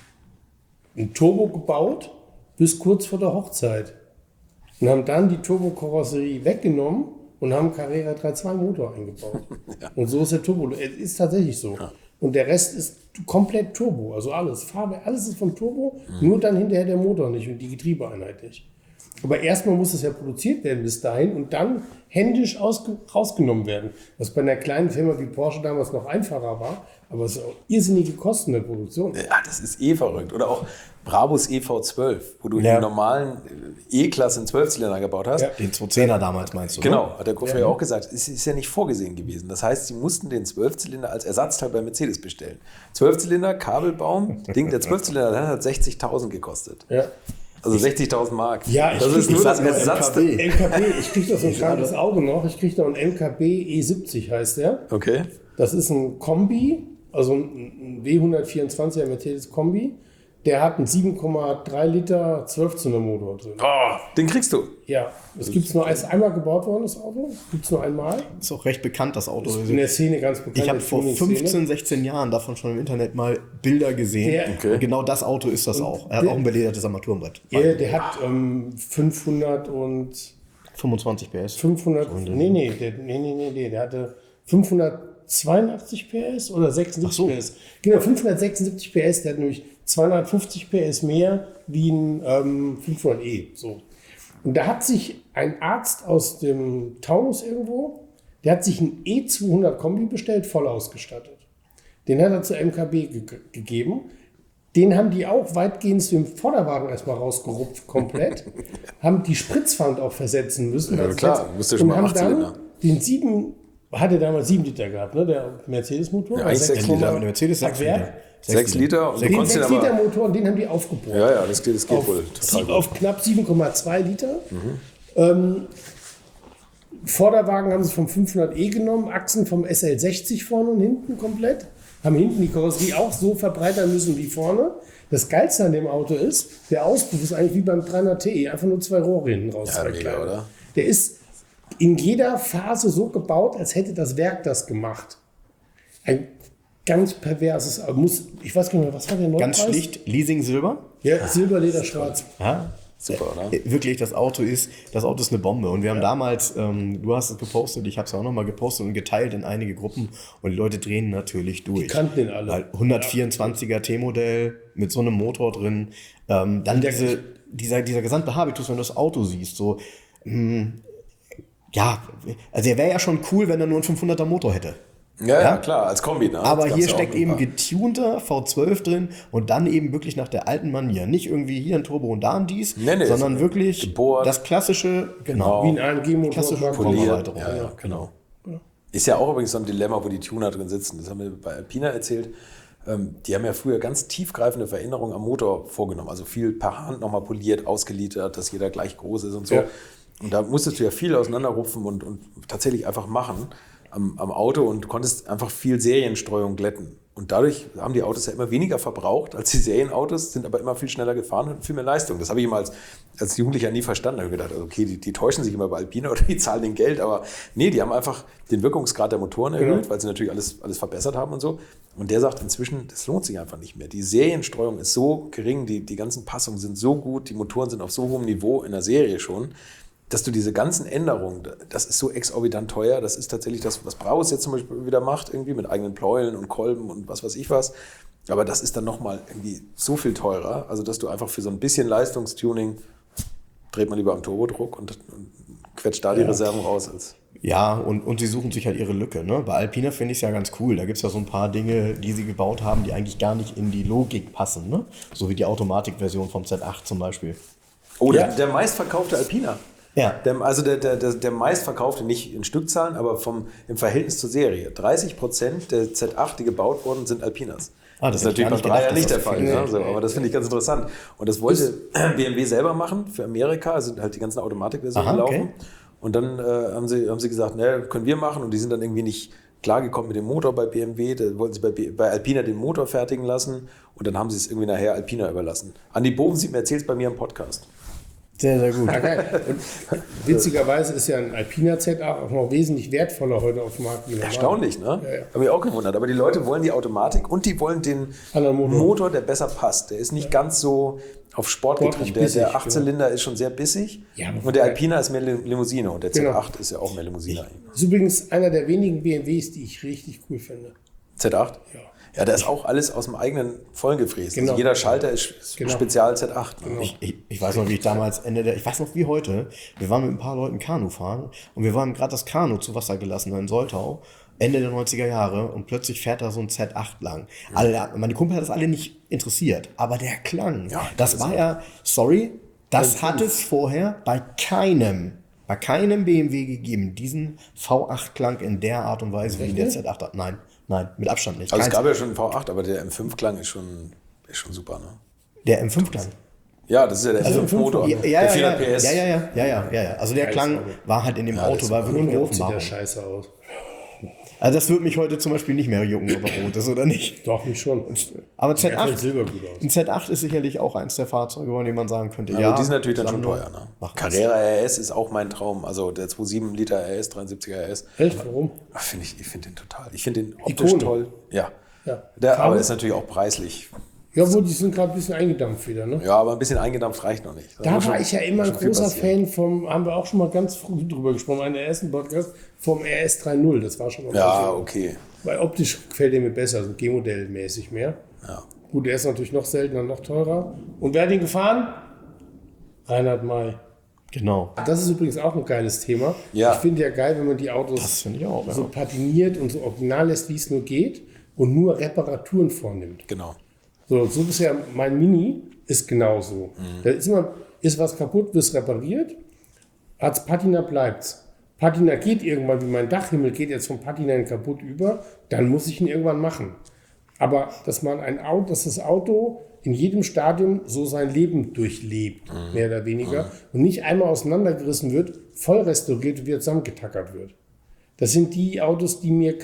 ein Turbo gebaut bis kurz vor der Hochzeit und haben dann die Turbokarosserie weggenommen und haben Carrera 3.2 Motor eingebaut. Und so ist der Turbo. Es ist tatsächlich so. Ja. Und der Rest ist komplett Turbo, also alles. Farbe, alles ist vom Turbo, nur dann hinterher der Motor nicht und die Getriebeeinheit nicht. Aber erstmal muss es ja produziert werden bis dahin und dann händisch rausgenommen werden. Was bei einer kleinen Firma wie Porsche damals noch einfacher war, aber es ist auch irrsinnige Kosten der Produktion. Ja, das ist verrückt. Oder auch Brabus EV12, wo du den normalen E-Klasse in 12-Zylinder gebaut hast. Ja. Den 210er damals meinst du? Genau, hat der Koffer ja auch gesagt. Es ist ja nicht vorgesehen gewesen. Das heißt, sie mussten den 12-Zylinder als Ersatzteil bei Mercedes bestellen. 12-Zylinder, Kabelbaum, der 12-Zylinder hat 60.000 gekostet. Ja. Also 60.000 Mark. Ja, das ist nur das Ersatzteil. MKB, ich kriege das so ein kleines Auto noch. Ich kriege da einen MKB E70 heißt der. Okay. Das ist ein Kombi, also ein W124er Mercedes Kombi. Der hat einen 7,3 Liter 12-Zylinder-Motor drin. Oh, den kriegst du. Ja, es gibt nur einmal gebaut worden, das Auto. Es gibt es nur einmal. Ist auch recht bekannt, das Auto. Ist in der Szene ganz bekannt. Ich habe vor 15, 16 Jahren davon schon im Internet mal Bilder gesehen. Und genau das Auto ist das auch. Er hat auch ein beledertes Armaturenbrett. Der hat 500 und 25 PS. 500. Der hatte 582 PS oder 76 PS. Genau, 576 PS. Der hat nämlich 250 PS mehr wie ein 500e. So. Und da hat sich ein Arzt aus dem Taunus irgendwo, der hat sich einen E200 Kombi bestellt, voll ausgestattet. Den hat er zur MKB gegeben. Den haben die auch weitgehend den Vorderwagen erstmal rausgerupft, komplett. Haben die Spritzwand auch versetzen müssen. Ja, klar, musste schon mal 8 Zylinder. Den 7, hatte damals 7 Liter gehabt, ne, der Mercedes-Motor. Ja, 6 Liter, der Mercedes 6 Liter. 6 Liter. Und den 6-Liter-Motor, den haben die aufgebohrt. Ja, das geht wohl. Auf knapp 7,2 Liter. Vorderwagen haben sie vom 500e genommen, Achsen vom SL60 vorne und hinten komplett. Haben hinten die Karosserie auch so verbreitern müssen wie vorne. Das Geilste an dem Auto ist, der Auspuff ist eigentlich wie beim 300 Ti, einfach nur 2 Rohre hinten raus. Ja, mega, oder? Der ist in jeder Phase so gebaut, als hätte das Werk das gemacht. Ein ganz perverses, ich weiß gar nicht mehr, was war der Neupreis? Ganz schlicht, Leasing Silber. Ja, Silber, Leder, Schwarz. Ja. Super, oder? Wirklich, das Auto ist eine Bombe. Und wir haben damals, du hast es gepostet, ich habe es auch nochmal gepostet und geteilt in einige Gruppen. Und die Leute drehen natürlich durch. Die kannten den alle. Weil 124er T-Modell mit so einem Motor drin. Dann dieser gesamte Habitus, wenn du das Auto siehst, so, also er wäre ja schon cool, wenn er nur einen 500er Motor hätte. Ja, klar, als Kombi. Ne? Aber hier steckt eben getunter V12 drin und dann eben wirklich nach der alten Manier. Nicht irgendwie hier ein Turbo und da ein dies, sondern wirklich gebohrt. Das klassische, wie ein AMG-Motor. Poliert. Ja, genau. Ja. Ist ja auch übrigens so ein Dilemma, wo die Tuner drin sitzen. Das haben wir bei Alpina erzählt. Die haben ja früher ganz tiefgreifende Veränderungen am Motor vorgenommen. Also viel per Hand nochmal poliert, ausgeliefert, dass jeder gleich groß ist und so. Ja. Und da musstest du ja viel auseinanderrupfen und tatsächlich einfach machen am Auto und konntest einfach viel Serienstreuung glätten. Und dadurch haben die Autos ja immer weniger verbraucht als die Serienautos, sind aber immer viel schneller gefahren und viel mehr Leistung. Das habe ich immer als Jugendlicher nie verstanden. Da habe ich gedacht, okay, die täuschen sich immer bei Alpina oder die zahlen den Geld. Aber nee, die haben einfach den Wirkungsgrad der Motoren erhöht, weil sie natürlich alles verbessert haben und so. Und der sagt inzwischen, das lohnt sich einfach nicht mehr. Die Serienstreuung ist so gering, die ganzen Passungen sind so gut, die Motoren sind auf so hohem Niveau in der Serie schon, dass du diese ganzen Änderungen, das ist so exorbitant teuer, das ist tatsächlich das, was Brabus jetzt zum Beispiel wieder macht, irgendwie mit eigenen Pleueln und Kolben und was weiß ich was. Aber das ist dann nochmal irgendwie so viel teurer, also dass du einfach für so ein bisschen Leistungstuning dreht man lieber am Turbodruck und quetscht da die Reserven raus. Ja, und sie suchen sich halt ihre Lücke. Ne? Bei Alpina finde ich es ja ganz cool. Da gibt es ja so ein paar Dinge, die sie gebaut haben, die eigentlich gar nicht in die Logik passen. Ne? So wie die Automatikversion vom Z8 zum Beispiel. Oh, der meistverkaufte Alpina. Ja. Der meistverkaufte, nicht in Stückzahlen, aber im Verhältnis zur Serie. 30% der Z8, die gebaut wurden, sind Alpinas. Das ist natürlich bei 3 ja nicht der Fall. Ne? So, aber das finde ich ganz interessant. Und das wollte BMW selber machen für Amerika, sind halt die ganzen Automatikversionen gelaufen. Okay. Und dann haben sie gesagt, ne, können wir machen. Und die sind dann irgendwie nicht klargekommen mit dem Motor bei BMW. Da wollten sie bei Alpina den Motor fertigen lassen. Und dann haben sie es irgendwie nachher Alpina überlassen. Andi Bovensiepen erzählt es bei mir im Podcast. Sehr, sehr gut. Und witzigerweise ist ja ein Alpina Z8 auch noch wesentlich wertvoller heute auf dem Markt wie normal. Erstaunlich, ne? Ja. Habe ich auch gewundert. Aber die Leute wollen die Automatik und die wollen den Motor, der besser passt. Der ist nicht ganz so auf Sport getrimmt. Der 8-Zylinder ist schon sehr bissig. Ja, und der Alpina ist mehr Limousine. Und der Z8 ist ja auch mehr Limousine. Das ist übrigens einer der wenigen BMWs, die ich richtig cool finde. Z8? Ja. Ja, da ist auch alles aus dem eigenen Vollen gefräst. Genau. Also jeder Schalter ist Spezial Z8. Ne? Ich weiß noch, wie ich damals ich weiß noch wie heute, wir waren mit ein paar Leuten Kanu fahren und wir waren gerade das Kanu zu Wasser gelassen in Soltau, Ende der 90er Jahre, und plötzlich fährt da so ein Z8 lang. Meine Kumpel hat das alle nicht interessiert, aber der Klang, das war ja, das hat es vorher bei keinem BMW gegeben, diesen V8-Klang in der Art und Weise, wie der Z8 hat. Nein, mit Abstand nicht. Also es gab ja schon einen V8, aber der M5-Klang ist schon super, ne? Der M5-Klang. Ja, das ist ja der M5-Motor. Der 400 PS. Ja. Also der Klang war halt in dem Auto, war wirklich eine Rot sieht Offenbarung. der scheiße aus. Also das würde mich heute zum Beispiel nicht mehr jucken, ob er rot ist oder nicht. Doch, mich schon. Aber Der fällt silber gut aus. ein Z8 ist sicherlich auch eins der Fahrzeuge, von denen man sagen könnte, Aber die sind natürlich dann schon teuer. Ne? Mach was. Carrera RS ist auch mein Traum. Also der 2,7 Liter RS, 73er RS. Echt? Warum? Ich finde den total. Ich finde den optisch Ikone. toll. Ja. Ja. Aber ist natürlich auch preislich. Ja, wohl, die sind gerade ein bisschen eingedampft wieder, ne? Ja, aber ein bisschen eingedampft reicht noch nicht. Da war ich ja immer ein großer Fan vom, haben wir auch schon mal ganz früh drüber gesprochen, in der ersten Podcast, vom RS 3.0. Das war schon mal Ja, okay. Weil optisch gefällt der mir besser, also G-Modell-mäßig mehr. Ja. Gut, der ist natürlich noch seltener, noch teurer. Und wer hat ihn gefahren? Reinhard May. Genau. Das ist übrigens auch ein geiles Thema. Ja. Ich finde ja geil, wenn man die Autos Das finde ich auch, ja. so patiniert und so original lässt, wie es nur geht und nur Reparaturen vornimmt. Genau. So ist ja mein Mini, ist genauso. Da ist was kaputt, wird repariert, als Patina bleibt's. Patina geht irgendwann, wie mein Dachhimmel geht jetzt vom Patina in kaputt über, dann muss ich ihn irgendwann machen. Aber dass das Auto in jedem Stadium so sein Leben durchlebt, mehr oder weniger, und nicht einmal auseinandergerissen wird, voll restauriert und wieder zusammengetackert wird. Das sind die Autos, die mir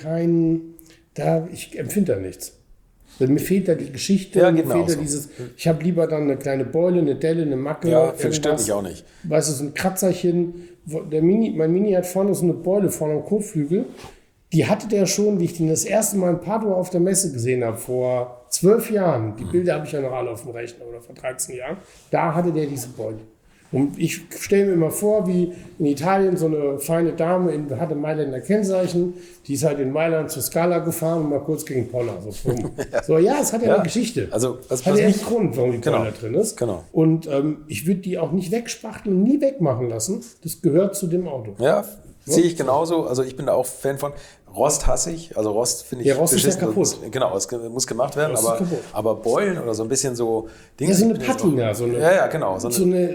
ich empfinde da nichts. Mir fehlt da die Geschichte, Ja, mir geht mir fehlt auch da so. dieses, ich habe lieber dann eine kleine Beule, eine Delle, eine Macke. Ja, stört irgendwas. mich auch nicht. Weißt du, so ein Kratzerchen. Mein Mini hat vorne so eine Beule vorne am Kotflügel. Die hatte der schon, wie ich den das erste Mal in Padua auf der Messe gesehen habe, vor 12 Jahren. Die Bilder habe ich ja noch alle auf dem Rechner, oder vor 13 Jahren. Da hatte der diese Beule. Und ich stelle mir immer vor, wie in Italien so eine feine Dame hatte Mailänder Kennzeichen, die ist halt in Mailand zur Scala gefahren und mal kurz gegen Poller. So, ja, es hat ja eine Geschichte. Also, es hat ja einen Grund, warum die Genau. Poller drin ist. Genau. Und ich würde die auch nicht wegspachteln, nie wegmachen lassen. Das gehört zu dem Auto. Ja, sehe ich genauso. Also ich bin da auch Fan von. Rost hasse ich. Also Rost finde ich Ja, Rost ist ja beschissen. kaputt. Genau, es muss gemacht werden. Rost ist kaputt. Aber Beulen oder so ein bisschen so Dinge. Ja, so eine Patina. Ja, genau. So eine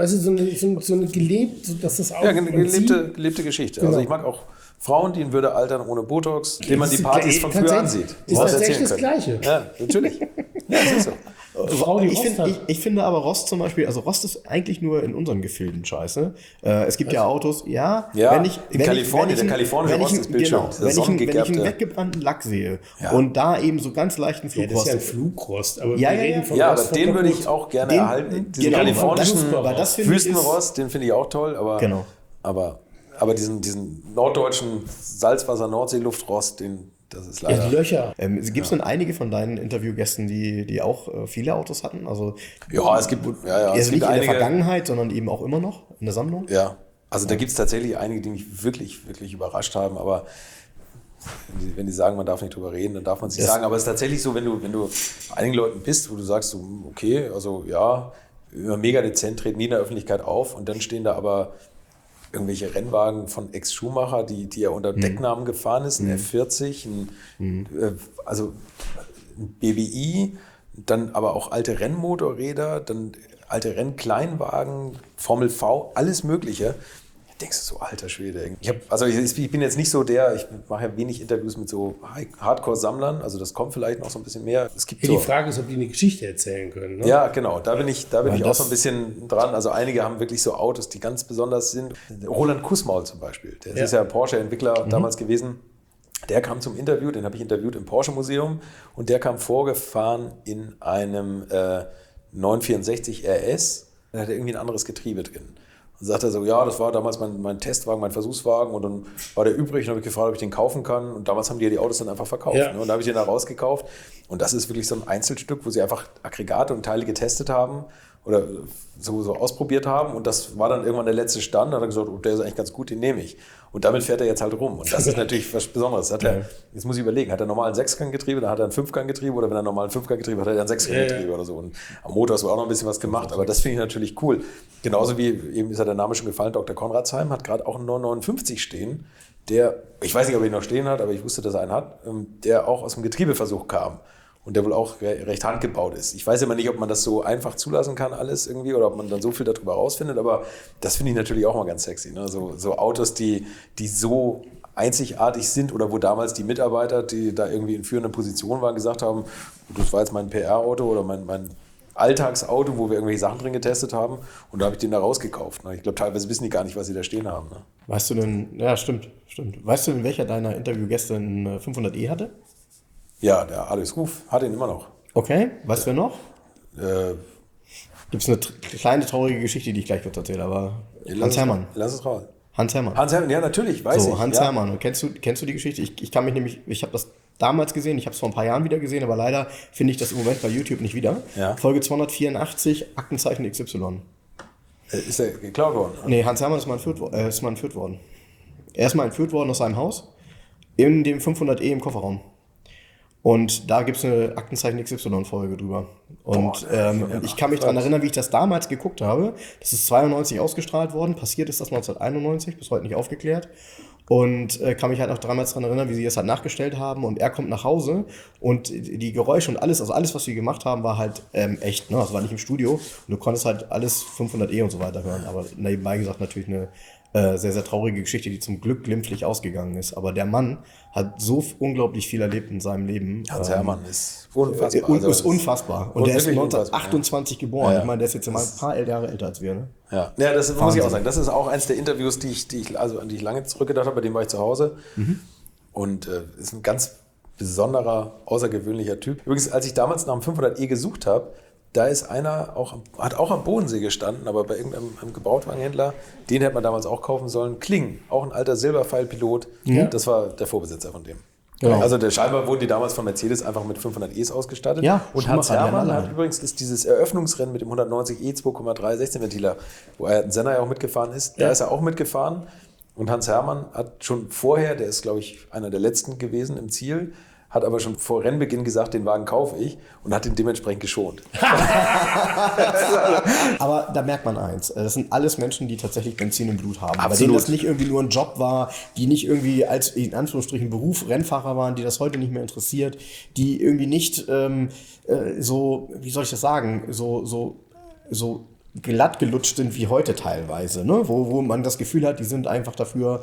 gelebt, dass das Auto... Ja, gelebte Geschichte. Genau. Also ich mag auch Frauen, die in Würde altern ohne Botox, denen man die Partys von früher ansieht. Ist Was das echt erzählen das können. Gleiche? Ja, natürlich. Ja, das ist so. Frau, die Rost hat. Ich finde aber Rost zum Beispiel, also Rost ist eigentlich nur in unseren Gefilden scheiße. Es gibt ja Autos, Ja, in Kalifornien, der kalifornische Rost ist bildschön. Genau, wenn ich einen weggebrannten Lack sehe und da eben so ganz leichten Ja, das ist Flugrost. ja ein Flugrost. Aber Ja, wir ja, reden ja. von Ja, Rost aber von den würde kaputt. ich auch gerne Den- erhalten. Diesen genau, kalifornischen weil das finde ich Wüstenrost, den finde ich auch toll. Aber, aber diesen norddeutschen Salzwasser-Nordsee-Luftrost, das ist leider... Ja, die Löcher. Gibt es denn einige von deinen Interviewgästen, die auch viele Autos hatten? Also, Ja, es gibt also es nicht gibt in einige. der Vergangenheit, sondern eben auch immer noch in der Sammlung? Ja, also da gibt es tatsächlich einige, die mich wirklich, wirklich überrascht haben, aber wenn die sagen, man darf nicht drüber reden, dann darf man es nicht sagen. Aber es ist tatsächlich so, wenn du bei einigen Leuten bist, wo du sagst, so, okay, also ja, immer mega dezent, treten nie in der Öffentlichkeit auf und dann stehen da aber irgendwelche Rennwagen von Ex-Schumacher, die er unter Decknamen gefahren ist, ein F40, also ein BBI, dann aber auch alte Rennmotorräder, dann alte Rennkleinwagen, Formel V, alles Mögliche. Da denkst du so, alter Schwede. Ich bin jetzt nicht so ich mache ja wenig Interviews mit so Hardcore-Sammlern, also das kommt vielleicht noch so ein ein bisschen mehr. Es gibt Ja, die Frage ist, ob die eine Geschichte erzählen können. Ne? Ja, genau, da bin ich auch so ein bisschen dran. Also einige haben wirklich so Autos, die ganz besonders sind. Roland Kussmaul zum Beispiel, der ist ja Porsche-Entwickler damals gewesen. Der kam zum Interview, den habe ich interviewt im Porsche-Museum und der kam vorgefahren in einem 964 RS. Da hat er irgendwie ein anderes Getriebe drin. Und sagt er so, ja, das war damals mein Testwagen, mein Versuchswagen und dann war der übrig und habe ich gefragt, ob ich den kaufen kann und damals haben die ja die Autos dann einfach verkauft. Ja. Ne? Und da habe ich den da rausgekauft und das ist wirklich so ein Einzelstück, wo sie einfach Aggregate und Teile getestet haben oder so ausprobiert haben und das war dann irgendwann der letzte Stand, da hat er gesagt, oh, der ist eigentlich ganz gut, den nehme ich. Und damit fährt er jetzt halt rum. Und das ist natürlich was Besonderes. Jetzt muss ich überlegen, hat er normal ein 6-Gang-Getriebe, dann hat er ein 5-Gang-Getriebe oder wenn er normal ein 5-Gang-Getriebe hat, er ein 6-Gang-Getriebe oder so. Und am Motor ist auch noch ein bisschen was gemacht, aber das finde ich natürlich cool. Genauso wie, eben ist ja der Name schon gefallen, Dr. Konradsheim hat gerade auch einen 959 stehen, der, ich weiß nicht, ob er ihn noch stehen hat, aber ich wusste, dass er einen hat, der auch aus dem Getriebeversuch kam. Und der wohl auch recht handgebaut ist. Ich weiß immer nicht, ob man das so einfach zulassen kann, alles irgendwie, oder ob man dann so viel darüber rausfindet, aber das finde ich natürlich auch mal ganz sexy. Ne? So Autos, die so einzigartig sind oder wo damals die Mitarbeiter, die da irgendwie in führender Position waren, gesagt haben, das war jetzt mein PR-Auto oder mein Alltagsauto, wo wir irgendwelche Sachen drin getestet haben und da habe ich den da rausgekauft. Ne? Ich glaube, teilweise wissen die gar nicht, was sie da stehen haben. Ne? Weißt du denn, ja stimmt. Weißt du denn, welcher deiner Interviewgäste einen 500e hatte? Ja, der Alex Ruf hat ihn immer noch. Okay, weißt du wer noch? Gibt es eine kleine traurige Geschichte, die ich gleich kurz erzähle, aber Hans Herrmann. Lass es raus. Hans Herrmann, ja natürlich, weiß ich. Hans Herrmann. Kennst du die Geschichte? Ich kann mich nämlich, ich habe das damals gesehen, ich habe es vor ein paar Jahren wieder gesehen, aber leider finde ich das im Moment bei YouTube nicht wieder. Ja. Folge 284, Aktenzeichen XY. Ist er geklaut worden? Nee, Hans Herrmann ist mal entführt worden. Er ist mal entführt worden aus seinem Haus, in dem 500e im Kofferraum. Und da gibt es eine Aktenzeichen XY-Folge drüber. Und ich kann mich daran erinnern, wie ich das damals geguckt habe. Das ist 92 ausgestrahlt worden. Passiert ist das 1991, bis heute nicht aufgeklärt. Und kann mich halt auch damals daran erinnern, wie sie das halt nachgestellt haben. Und er kommt nach Hause und die Geräusche und alles, also alles, was sie gemacht haben, war halt echt. Ne? Das war nicht im Studio. Und du konntest halt alles 500e und so weiter hören. Aber nebenbei gesagt natürlich eine sehr, sehr traurige Geschichte, die zum Glück glimpflich ausgegangen ist. Aber der Mann hat so unglaublich viel erlebt in seinem Leben. Hans Herrmann ist unfassbar. Ist unfassbar. Und der ist 1928 geboren. Ja. Ich meine, der ist jetzt immer ein paar Jahre älter als wir. Ne? Ja, das muss ich auch sagen. Das ist auch eins der Interviews, an die ich lange zurückgedacht habe. Bei dem war ich zu Hause. Und ist ein ganz besonderer, außergewöhnlicher Typ. Übrigens, als ich damals nach dem 500e gesucht habe, da ist einer, hat auch am Bodensee gestanden, aber bei irgendeinem Gebrauchtwagenhändler, den hätte man damals auch kaufen sollen. Kling, auch ein alter Silberpfeil-Pilot, das war der Vorbesitzer von dem. Genau. Also scheinbar wurden die damals von Mercedes einfach mit 500es ausgestattet. Ja, und Hans Herrmann hat übrigens ist dieses Eröffnungsrennen mit dem 190e 2,3 16-Ventiler, wo Ayrton Senna ja auch mitgefahren ist, da ist er auch mitgefahren. Und Hans Herrmann hat schon vorher, der ist glaube ich einer der letzten gewesen im Ziel, hat aber schon vor Rennbeginn gesagt, den Wagen kaufe ich und hat ihn dementsprechend geschont. Aber da merkt man eins, das sind alles Menschen, die tatsächlich Benzin im Blut haben. Absolut. Bei denen das nicht irgendwie nur ein Job war, die nicht irgendwie als in Anführungsstrichen Beruf Rennfahrer waren, die das heute nicht mehr interessiert, die irgendwie nicht so, wie soll ich das sagen, so glatt gelutscht sind wie heute teilweise, ne? Wo man das Gefühl hat, die sind einfach dafür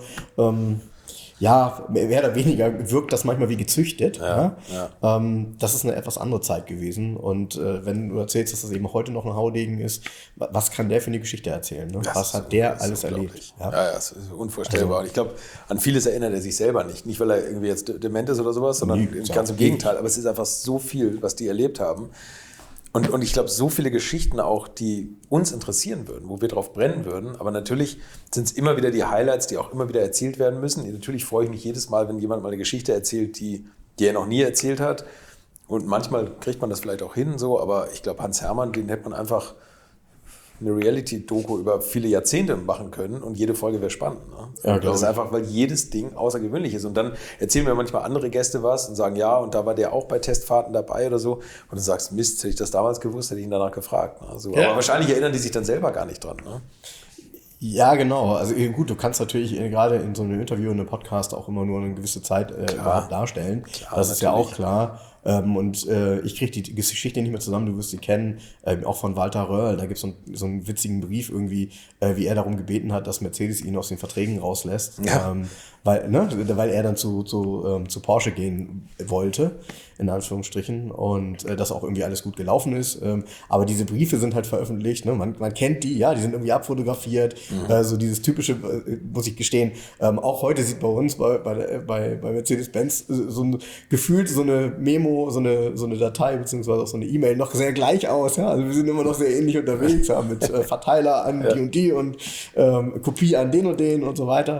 mehr oder weniger wirkt das manchmal wie gezüchtet. Ja. Das ist eine etwas andere Zeit gewesen. Und wenn du erzählst, dass das eben heute noch ein Haudegen ist, was kann der für eine Geschichte erzählen? Ne? Was hat der alles erlebt? Ja, das ist unvorstellbar. Also, ich glaube, an vieles erinnert er sich selber nicht. Nicht, weil er irgendwie jetzt dement ist oder sowas, sondern ganz im Gegenteil. Aber es ist einfach so viel, was die erlebt haben. Und ich glaube, so viele Geschichten auch, die uns interessieren würden, wo wir drauf brennen würden. Aber natürlich sind es immer wieder die Highlights, die auch immer wieder erzählt werden müssen. Natürlich freue ich mich jedes Mal, wenn jemand mal eine Geschichte erzählt, die er noch nie erzählt hat. Und manchmal kriegt man das vielleicht auch hin, so. Aber ich glaube, Hans Herrmann, den hätte man einfach eine Reality-Doku über viele Jahrzehnte machen können und jede Folge wäre spannend. Ne? Ja, das ist einfach, weil jedes Ding außergewöhnlich ist. Und dann erzählen mir manchmal andere Gäste was und sagen, ja, und da war der auch bei Testfahrten dabei oder so. Und du sagst, Mist, hätte ich das damals gewusst, hätte ich ihn danach gefragt. Ne? So, aber wahrscheinlich erinnern die sich dann selber gar nicht dran. Ne? Ja, genau. Also gut, du kannst natürlich gerade in so einem Interview, in einem Podcast auch immer nur eine gewisse Zeit darstellen. Klar, das ist natürlich. Ja auch klar. Ich kriege die Geschichte nicht mehr zusammen, du wirst sie kennen, auch von Walter Röhrl, da gibt es so einen witzigen Brief irgendwie, wie er darum gebeten hat, dass Mercedes ihn aus den Verträgen rauslässt, weil er dann zu Porsche gehen wollte, in Anführungsstrichen, und das auch irgendwie alles gut gelaufen ist. Aber diese Briefe sind halt veröffentlicht, ne? Man kennt die, ja, die sind irgendwie abfotografiert, so dieses typische, muss ich gestehen, auch heute sieht bei uns, bei Mercedes-Benz gefühlt so eine Memo, so eine Datei, beziehungsweise auch so eine E-Mail noch sehr gleich aus, ja, also wir sind immer noch sehr ähnlich unterwegs, ja, mit Verteiler an die und die und Kopie an den und den und so weiter.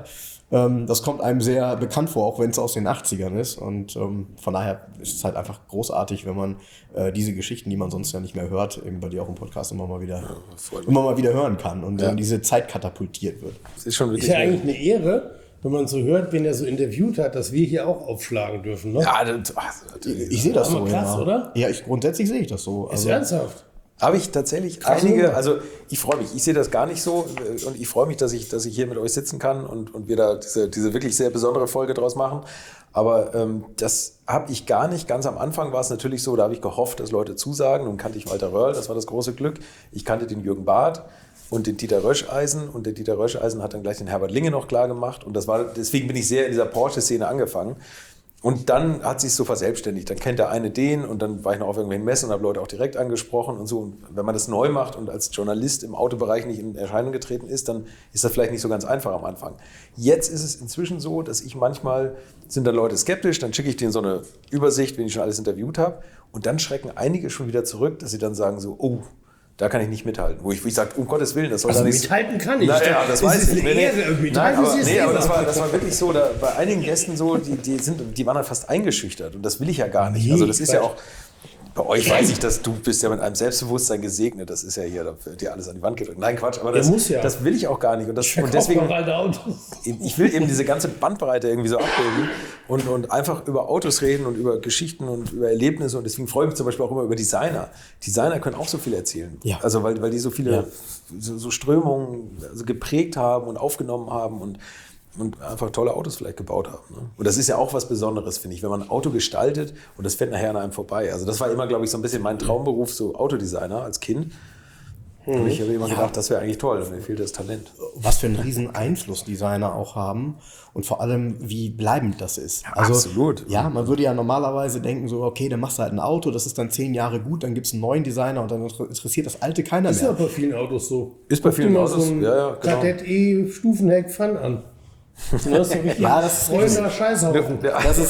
Das kommt einem sehr bekannt vor, auch wenn es aus den 80ern ist. Und von daher ist es halt einfach großartig, wenn man diese Geschichten, die man sonst ja nicht mehr hört, eben bei dir auch im Podcast immer mal wieder hören kann und in diese Zeit katapultiert wird. Das ist schon wirklich Ist ja eigentlich eine Ehre, wenn man so hört, wen er so interviewt hat, dass wir hier auch aufschlagen dürfen. Ne? Ja, Ich sehe das so. krass, ja. oder? Ja, grundsätzlich sehe ich das so. Ist ernsthaft. habe ich tatsächlich einige, also ich freue mich, ich sehe das gar nicht so und ich freue mich, dass ich hier mit euch sitzen kann und wir da diese wirklich sehr besondere Folge draus machen. Aber das habe ich gar nicht. Ganz am Anfang war es natürlich so, da habe ich gehofft, dass Leute zusagen. Nun kannte ich Walter Röhrl, das war das große Glück. Ich kannte den Jürgen Barth und den Dieter Röscheisen. Und der Dieter Röscheisen hat dann gleich den Herbert Linge noch klar gemacht. Und deswegen bin ich sehr in dieser Porsche-Szene angefangen. Und dann hat sich so verselbstständigt. Dann kennt der eine den und dann war ich noch auf irgendwelchen Messen und habe Leute auch direkt angesprochen und so. Und wenn man das neu macht und als Journalist im Autobereich nicht in Erscheinung getreten ist, dann ist das vielleicht nicht so ganz einfach am Anfang. Jetzt ist es inzwischen so, dass ich manchmal, sind dann Leute skeptisch, dann schicke ich denen so eine Übersicht, wen ich schon alles interviewt habe. Und dann schrecken einige schon wieder zurück, dass sie dann sagen so, oh, da kann ich nicht mithalten. Wo ich sage, um Gottes Willen, das soll Also da nicht... mithalten kann ich. Naja, das weiß ich. Aber das das war wirklich so, bei einigen Gästen so, die waren dann fast eingeschüchtert. Und das will ich ja gar nicht. Also das ist ja auch... Bei euch weiß ich, dass du bist ja mit einem Selbstbewusstsein gesegnet. Das ist ja hier, da wird dir alles an die Wand gedrückt. Nein, Quatsch, aber das will ich auch gar nicht. Und deswegen, ich will eben diese ganze Bandbreite irgendwie so abbilden und einfach über Autos reden und über Geschichten und über Erlebnisse. Und deswegen freue ich mich zum Beispiel auch immer über Designer. Designer können auch so viel erzählen. Ja. Also weil die so viele so Strömungen geprägt haben und aufgenommen haben und einfach tolle Autos vielleicht gebaut haben. Ne? Und das ist ja auch was Besonderes, finde ich, wenn man ein Auto gestaltet und das fährt nachher an einem vorbei. Also das war immer, glaube ich, so ein bisschen mein Traumberuf, so Autodesigner als Kind. Und ich habe immer gedacht, das wäre eigentlich toll, mir fehlt das Talent. Was für einen riesen Einfluss Designer auch haben und vor allem, wie bleibend das ist. Ja, also, absolut. Ja, man würde ja normalerweise denken so, okay, dann machst du halt ein Auto, das ist dann 10 Jahre gut, dann gibt es einen neuen Designer und dann interessiert das alte keiner mehr. Ist ja bei vielen Autos so. Ist bei vielen Autos, so ein genau. Kadett Stufenheck Fun an. Das ist so richtig freundlicher Scheißhaufen.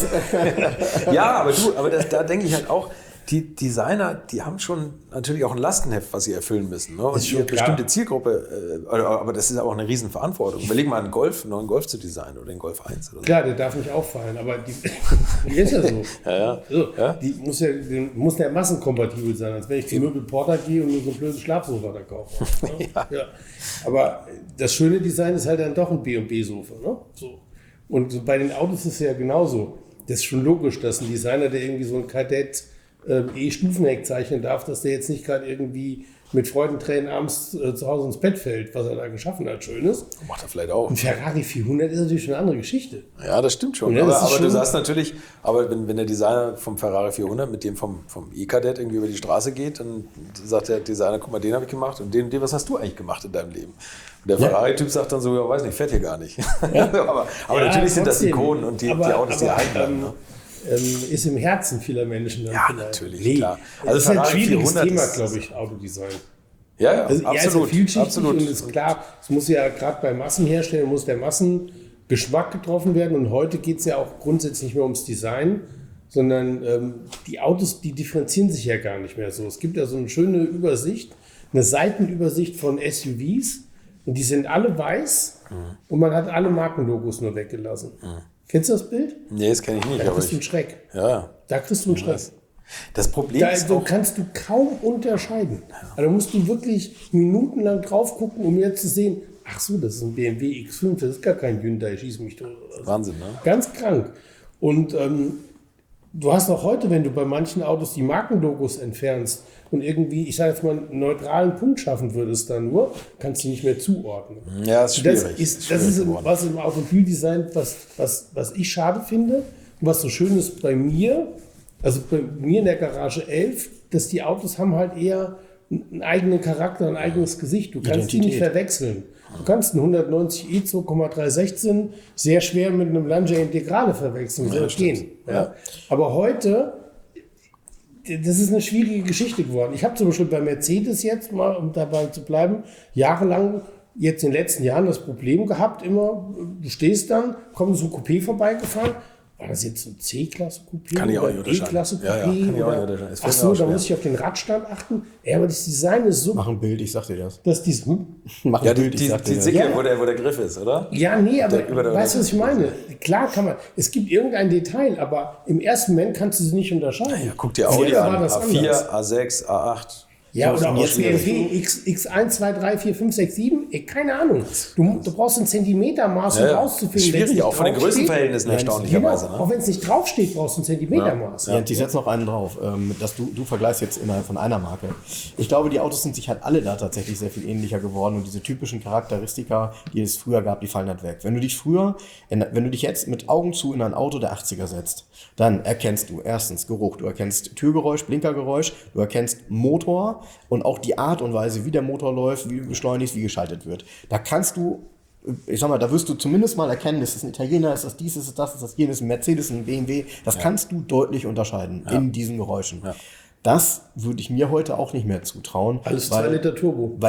Ja, aber da denke ich halt auch, die Designer, die haben schon natürlich auch ein Lastenheft, was sie erfüllen müssen. Ne? Und eine bestimmte Zielgruppe, aber das ist auch eine Riesenverantwortung. Überleg mal, einen neuen Golf zu designen oder den Golf 1. Oder so. Klar, der darf nicht auffallen, aber die ist ja so. Die muss ja massenkompatibel sein, als wenn ich zum Möbel Porter gehe und nur so ein blödes Schlafsofa da kaufe. Ne? Ja. Aber das schöne Design ist halt dann doch ein B&B-Sofa. Ne? So. Und bei den Autos ist es ja genauso. Das ist schon logisch, dass ein Designer, der irgendwie so ein Kadett Stufenheck zeichnen darf, dass der jetzt nicht gerade irgendwie mit Freudentränen abends zu Hause ins Bett fällt, was er da geschaffen hat, Schönes. Macht er vielleicht auch. Ein Ferrari 400 ist natürlich schon eine andere Geschichte. Ja, das stimmt schon. Ja, aber du sagst natürlich, aber wenn der Designer vom Ferrari 400 mit dem vom E-Kadett irgendwie über die Straße geht, dann sagt der Designer, guck mal, den habe ich gemacht und den, was hast du eigentlich gemacht in deinem Leben? Und der Ferrari-Typ sagt dann so, ja, weiß nicht, fährt hier gar nicht. Ja. aber natürlich sind das Ikonen und die Autos, die einladen. Ne? Ist im Herzen vieler Menschen dann vielleicht. Natürlich, klar. Also das ist ein schwieriges Thema, glaube ich, Autodesign. Ja, also, absolut. Ist ja vielschichtig absolut. Und ist klar, es muss ja gerade bei Massenherstellern, muss der Massengeschmack getroffen werden. Und heute geht es ja auch grundsätzlich nicht mehr ums Design, sondern die Autos, die differenzieren sich ja gar nicht mehr so. Es gibt ja so eine schöne Übersicht, eine Seitenübersicht von SUVs und die sind alle weiß und man hat alle Markenlogos nur weggelassen. Kennst du das Bild? Nee, das kenne ich nicht. Da kriegst du einen Schreck. Ja. Da kriegst du einen Schreck. Das Problem ist auch... kannst du kaum unterscheiden. Also da musst du wirklich minutenlang drauf gucken, um jetzt zu sehen, ach so, das ist ein BMW X5, das ist gar kein Hyundai, schieß mich tot. Wahnsinn, ne? Ganz krank. Und du hast auch heute, wenn du bei manchen Autos die Markenlogos entfernst und irgendwie, ich sage jetzt mal, einen neutralen Punkt schaffen würdest da nur, kannst du nicht mehr zuordnen. Ja, ist schwierig. Das ist was im Automobildesign, was ich schade finde und was so schön ist bei mir, also bei mir in der Garage 11, dass die Autos haben halt eher einen eigenen Charakter, ein eigenes Gesicht. Du kannst die nicht verwechseln. Du kannst einen 190e 2,316 sehr schwer mit einem Lancia Integrale verwechseln. Soll gehen. Ja. Aber heute, das ist eine schwierige Geschichte geworden. Ich habe zum Beispiel bei Mercedes jetzt mal, um dabei zu bleiben, jahrelang, jetzt in den letzten Jahren das Problem gehabt, immer, du stehst dann, kommt so ein Coupé vorbeigefahren war das jetzt ein C-Klasse Coupé? Kann ich auch oder nicht unterscheiden. E-Klasse Coupé? Ja, kann ich auch nicht oder? unterscheiden. Es Ach fällt mir so, auch da schwer. muss ich auf den Radstand achten. Ja, aber das Design ist so, Mach ein Bild, ich sag dir das. dass dies... Mach Ja, ein Bild, ich sag dir die das. Sicke, Ja. wo der Griff ist, oder? Ja, nee, aber über der- weißt du, was ich meine? Klar kann man, es gibt irgendein Detail, aber im ersten Moment kannst du sie nicht unterscheiden. Ja, guck dir Audi Früher an. war das A4, anders. A6, A8. Ja, So, oder und auch jetzt BMW X1, 2, 3, 4, 5, 6, 7, keine Ahnung. Du brauchst ein Zentimetermaß, um rauszufinden. wenn's Schwierig, nicht auch von den draufsteht. Größenverhältnissen Genau, erstaunlicherweise. auch Ne? wenn es nicht draufsteht, brauchst du ein Zentimetermaß. Ja, und ich setze noch einen drauf, dass du vergleichst jetzt innerhalb von einer Marke. Ich glaube, die Autos sind sich halt alle da tatsächlich sehr viel ähnlicher geworden und diese typischen Charakteristika, die es früher gab, die fallen halt weg. Wenn du dich jetzt mit Augen zu in ein Auto der 80er setzt, dann erkennst du erstens Geruch, du erkennst Türgeräusch, Blinkergeräusch, du erkennst Motor und auch die Art und Weise, wie der Motor läuft, wie du beschleunigst, wie geschaltet wird. Da kannst du, ich sag mal, da wirst du zumindest mal erkennen, ist das ein Italiener, ist das dies, ist das, ist das jenes, ein Mercedes, ein BMW. Das kannst du deutlich unterscheiden in diesen Geräuschen. Ja. Das würde ich mir heute auch nicht mehr zutrauen. Alles 2 Liter Turbo.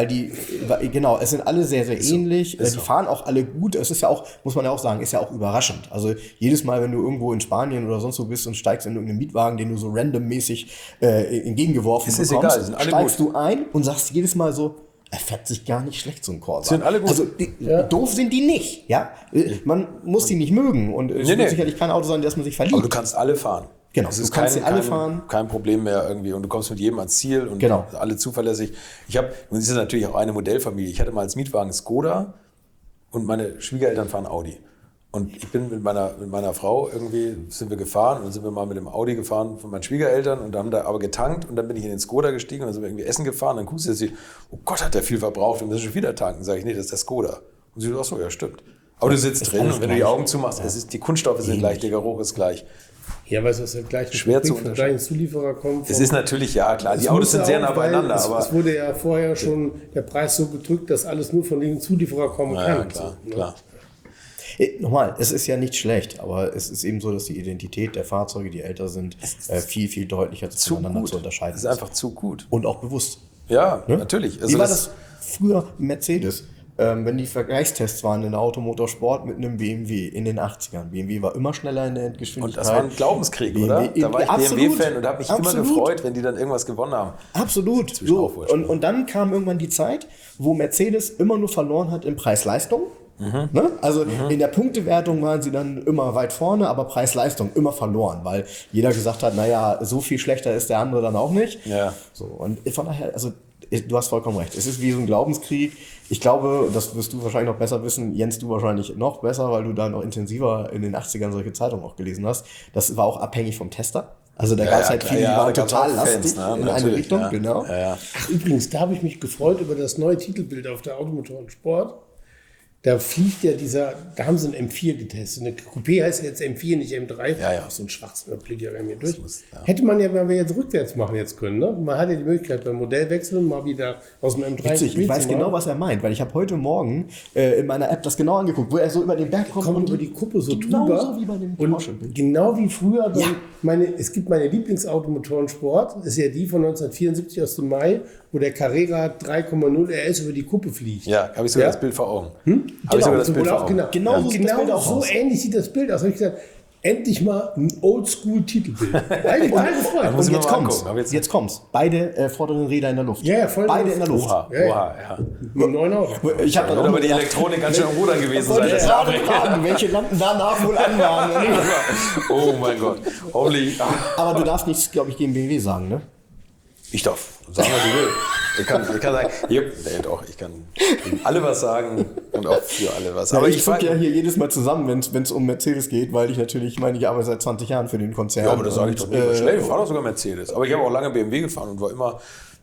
Genau, es sind alle sehr, sehr ähnlich. Die fahren auch alle gut. Es ist ja auch, muss man ja auch sagen, ist ja auch überraschend. Also jedes Mal, wenn du irgendwo in Spanien oder sonst wo bist und steigst in irgendeinen Mietwagen, den du so randommäßig entgegengeworfen bekommst, egal, sind alle steigst gut. du ein und sagst jedes Mal so, er fährt sich gar nicht schlecht, so ein Corsa. Sind alle gut. Also doof sind die nicht. Ja? Man muss die nicht mögen. Und es wird sicherlich kein Auto sein, das man sich verliebt. Aber du kannst alle fahren. Genau, es ist du kannst sie alle fahren. Kein Problem mehr irgendwie und du kommst mit jedem ans Ziel und alle zuverlässig. Nun ist es natürlich auch eine Modellfamilie. Ich hatte mal als Mietwagen Skoda und meine Schwiegereltern fahren Audi. Und ich bin mit meiner Frau irgendwie, sind wir gefahren und sind wir mal mit dem Audi gefahren von meinen Schwiegereltern und haben da aber getankt und dann bin ich in den Skoda gestiegen und dann sind wir irgendwie essen gefahren. Dann guckst du sie, oh Gott, hat der viel verbraucht, wir müssen schon wieder tanken. Sag ich, nee, das ist der Skoda. Und sie sagt, ach so, ja, stimmt. Aber du sitzt drin und wenn du die Augen zumachst, die Kunststoffe sind gleich, der Geruch ist gleich. Ja, weil es aus der gleichen Schwer zu von gleichen Zulieferer kommt. Es ist natürlich, ja klar, die Autos sind sehr nah beieinander. Es wurde ja vorher schon der Preis so gedrückt, dass alles nur von den Zulieferer kommen kann. Ja, klar, so, ne? klar. Nochmal, es ist ja nicht schlecht, aber es ist eben so, dass die Identität der Fahrzeuge, die älter sind, viel, viel deutlicher voneinander zu unterscheiden ist. Es ist einfach zu gut. Und auch bewusst. Ja, natürlich. Also wie war das früher Mercedes? Wenn die Vergleichstests waren in der Automotorsport mit einem BMW in den 80ern. BMW war immer schneller in der Endgeschwindigkeit. Und das war ein Glaubenskrieg, oder? Da war ich BMW-Fan und habe mich immer gefreut, wenn die dann irgendwas gewonnen haben. Absolut. So. Und dann kam irgendwann die Zeit, wo Mercedes immer nur verloren hat in Preis-Leistung. Ne? Also in der Punktewertung waren sie dann immer weit vorne, aber Preis-Leistung immer verloren, weil jeder gesagt hat, naja, so viel schlechter ist der andere dann auch nicht. Ja. So, und von daher, also du hast vollkommen recht. Es ist wie so ein Glaubenskrieg. Ich glaube, das wirst du wahrscheinlich noch besser wissen, Jens, du wahrscheinlich noch besser, weil du da noch intensiver in den 80ern solche Zeitungen auch gelesen hast. Das war auch abhängig vom Tester. Also da gab es halt viele, die waren total lastig in eine Richtung. Genau. Ach, übrigens, da habe ich mich gefreut über das neue Titelbild auf der Automotoren Sport. Da fliegt ja da haben sie ein M4 getestet. Eine Coupé heißt jetzt M4, nicht M3. Ja. So ein Schwachsinn, da blickt ja bei mir durch. Hätte man ja, wenn wir jetzt rückwärts machen jetzt können, ne? Man hat ja die Möglichkeit beim Modellwechseln mal wieder aus dem M3 Witzig, ich weiß genau, was er meint, weil ich habe heute Morgen in meiner App das genau angeguckt, wo er so über den Berg kommt und über die Kuppe so genau drüber. So wie bei dem und genau wie früher, es gibt meine Lieblingsautomotorensport, das ist ja die von 1974 aus dem Mai, wo der Carrera 3,0 RS über die Kuppe fliegt. Ja, habe ich sogar das Bild vor Augen. Habe ich sogar das Bild vor Augen. Genau so aus. ähnlich sieht das Bild aus. Habe ich gesagt, endlich mal ein Oldschool-Titelbild. Und jetzt kommt's. Beide vorderen Räder in der Luft. Ja, voll beide in der Luft. Oha. Mit einem neuen Auto. Ich habe dann aber die Elektronik ganz schön am Rudern gewesen sein. Ich gerade fragen, welche Lampen danach wohl an waren. Oh mein Gott. Holy. Aber du darfst nichts, glaube ich, gegen BMW sagen, ne? Ich darf sagen, was ich will. Ich kann sagen, ich kann gegen alle was sagen und auch für alle was. Aber ich gucke ja hier jedes Mal zusammen, wenn es um Mercedes geht, weil ich arbeite seit 20 Jahren für den Konzern. Ja, aber das sage ich doch nicht. Schnell, ich fahre doch sogar Mercedes. Aber ich habe auch lange BMW gefahren und war immer...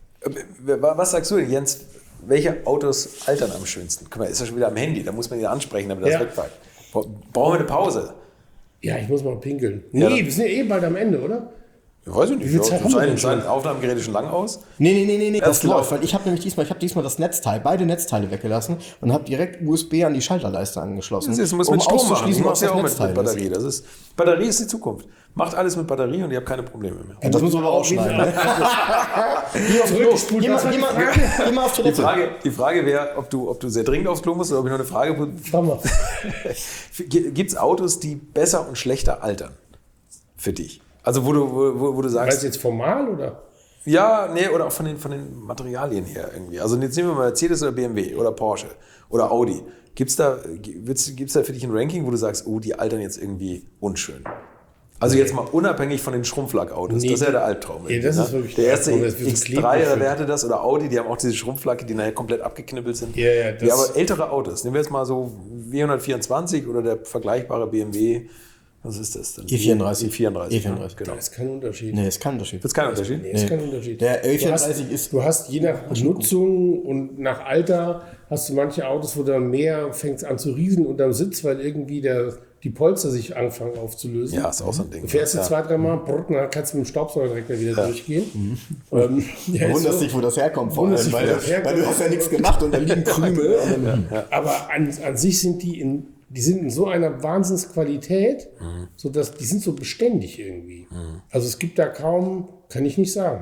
Was sagst du denn, Jens? Welche Autos altern am schönsten? Guck mal, ist ja schon wieder am Handy, da muss man ihn ansprechen, damit das wegpackt. Brauchen wir eine Pause? Ja, ich muss mal pinkeln. Nee, wir sind ja bald am Ende, oder? Weiß ich nicht. Wie viel Zeit haben wir denn Sein schon? Aufnahmegerät ist schon lang aus. Nee, das Erst läuft. läuft. Weil ich habe diesmal das Netzteil, beide Netzteile weggelassen und habe direkt USB an die Schalterleiste angeschlossen. Das muss mit Strom machen. auszuschließen, Du was machst ja das auch Netzteil mit Batterie. Batterie ist die Zukunft. Macht alles mit Batterie und ihr habt keine Probleme mehr. Ja, das müssen wir aber rausschneiden. Ne? Geh auf Klo. Geh mal auf Die Toilette. Frage wäre, ob du sehr dringend aufs Klo musst oder ob ich noch eine Frage. Schau mal. Gibt es Autos, die besser und schlechter altern? Für dich? Also wo du Weißt sagst, du jetzt formal oder? ja, nee, oder auch von den Materialien her irgendwie. Also jetzt nehmen wir mal Mercedes oder BMW oder Porsche oder Audi. Gibt's da für dich ein Ranking, wo du sagst, oh, die altern jetzt irgendwie unschön? Also jetzt mal unabhängig von den Schrumpflackautos. Nee. Das ist ja der Albtraum. Ja, das ist wirklich der erste der Albtraum, das wird so X3 oder klebrig. wer hatte das? Oder Audi, die haben auch diese Schrumpflacke, die nachher komplett abgeknibbelt sind. Ja, Ja, aber ältere Autos. Nehmen wir jetzt mal so W124 oder der vergleichbare BMW. Was ist das denn? E34. E34. E34. Genau. Das ist kein Unterschied. Nee, ist kein Unterschied. Gibt es keinen Unterschied? Nee, ist kein Unterschied. Der Du hast- E34 ist- Du hast je nach Nutzung und nach Alter hast du manche Autos, wo dann mehr fängt es an zu rieseln unterm Sitz, weil irgendwie die Polster sich anfangen aufzulösen. Ja, ist auch so ein Ding. Du fährst du ja. 2-3 Mal, dann kannst du mit dem Staubsauger direkt mal wieder durchgehen. Ja, Du ist wunderst so. dich, wo das herkommt, vor Wunderst allem, dich, weil, wo das herkommt. weil du hast ja nichts gemacht und da liegen Krümel. Aber an sich sind die sind in so einer Wahnsinnsqualität, sodass die sind so beständig irgendwie. Also es gibt da kaum, kann ich nicht sagen.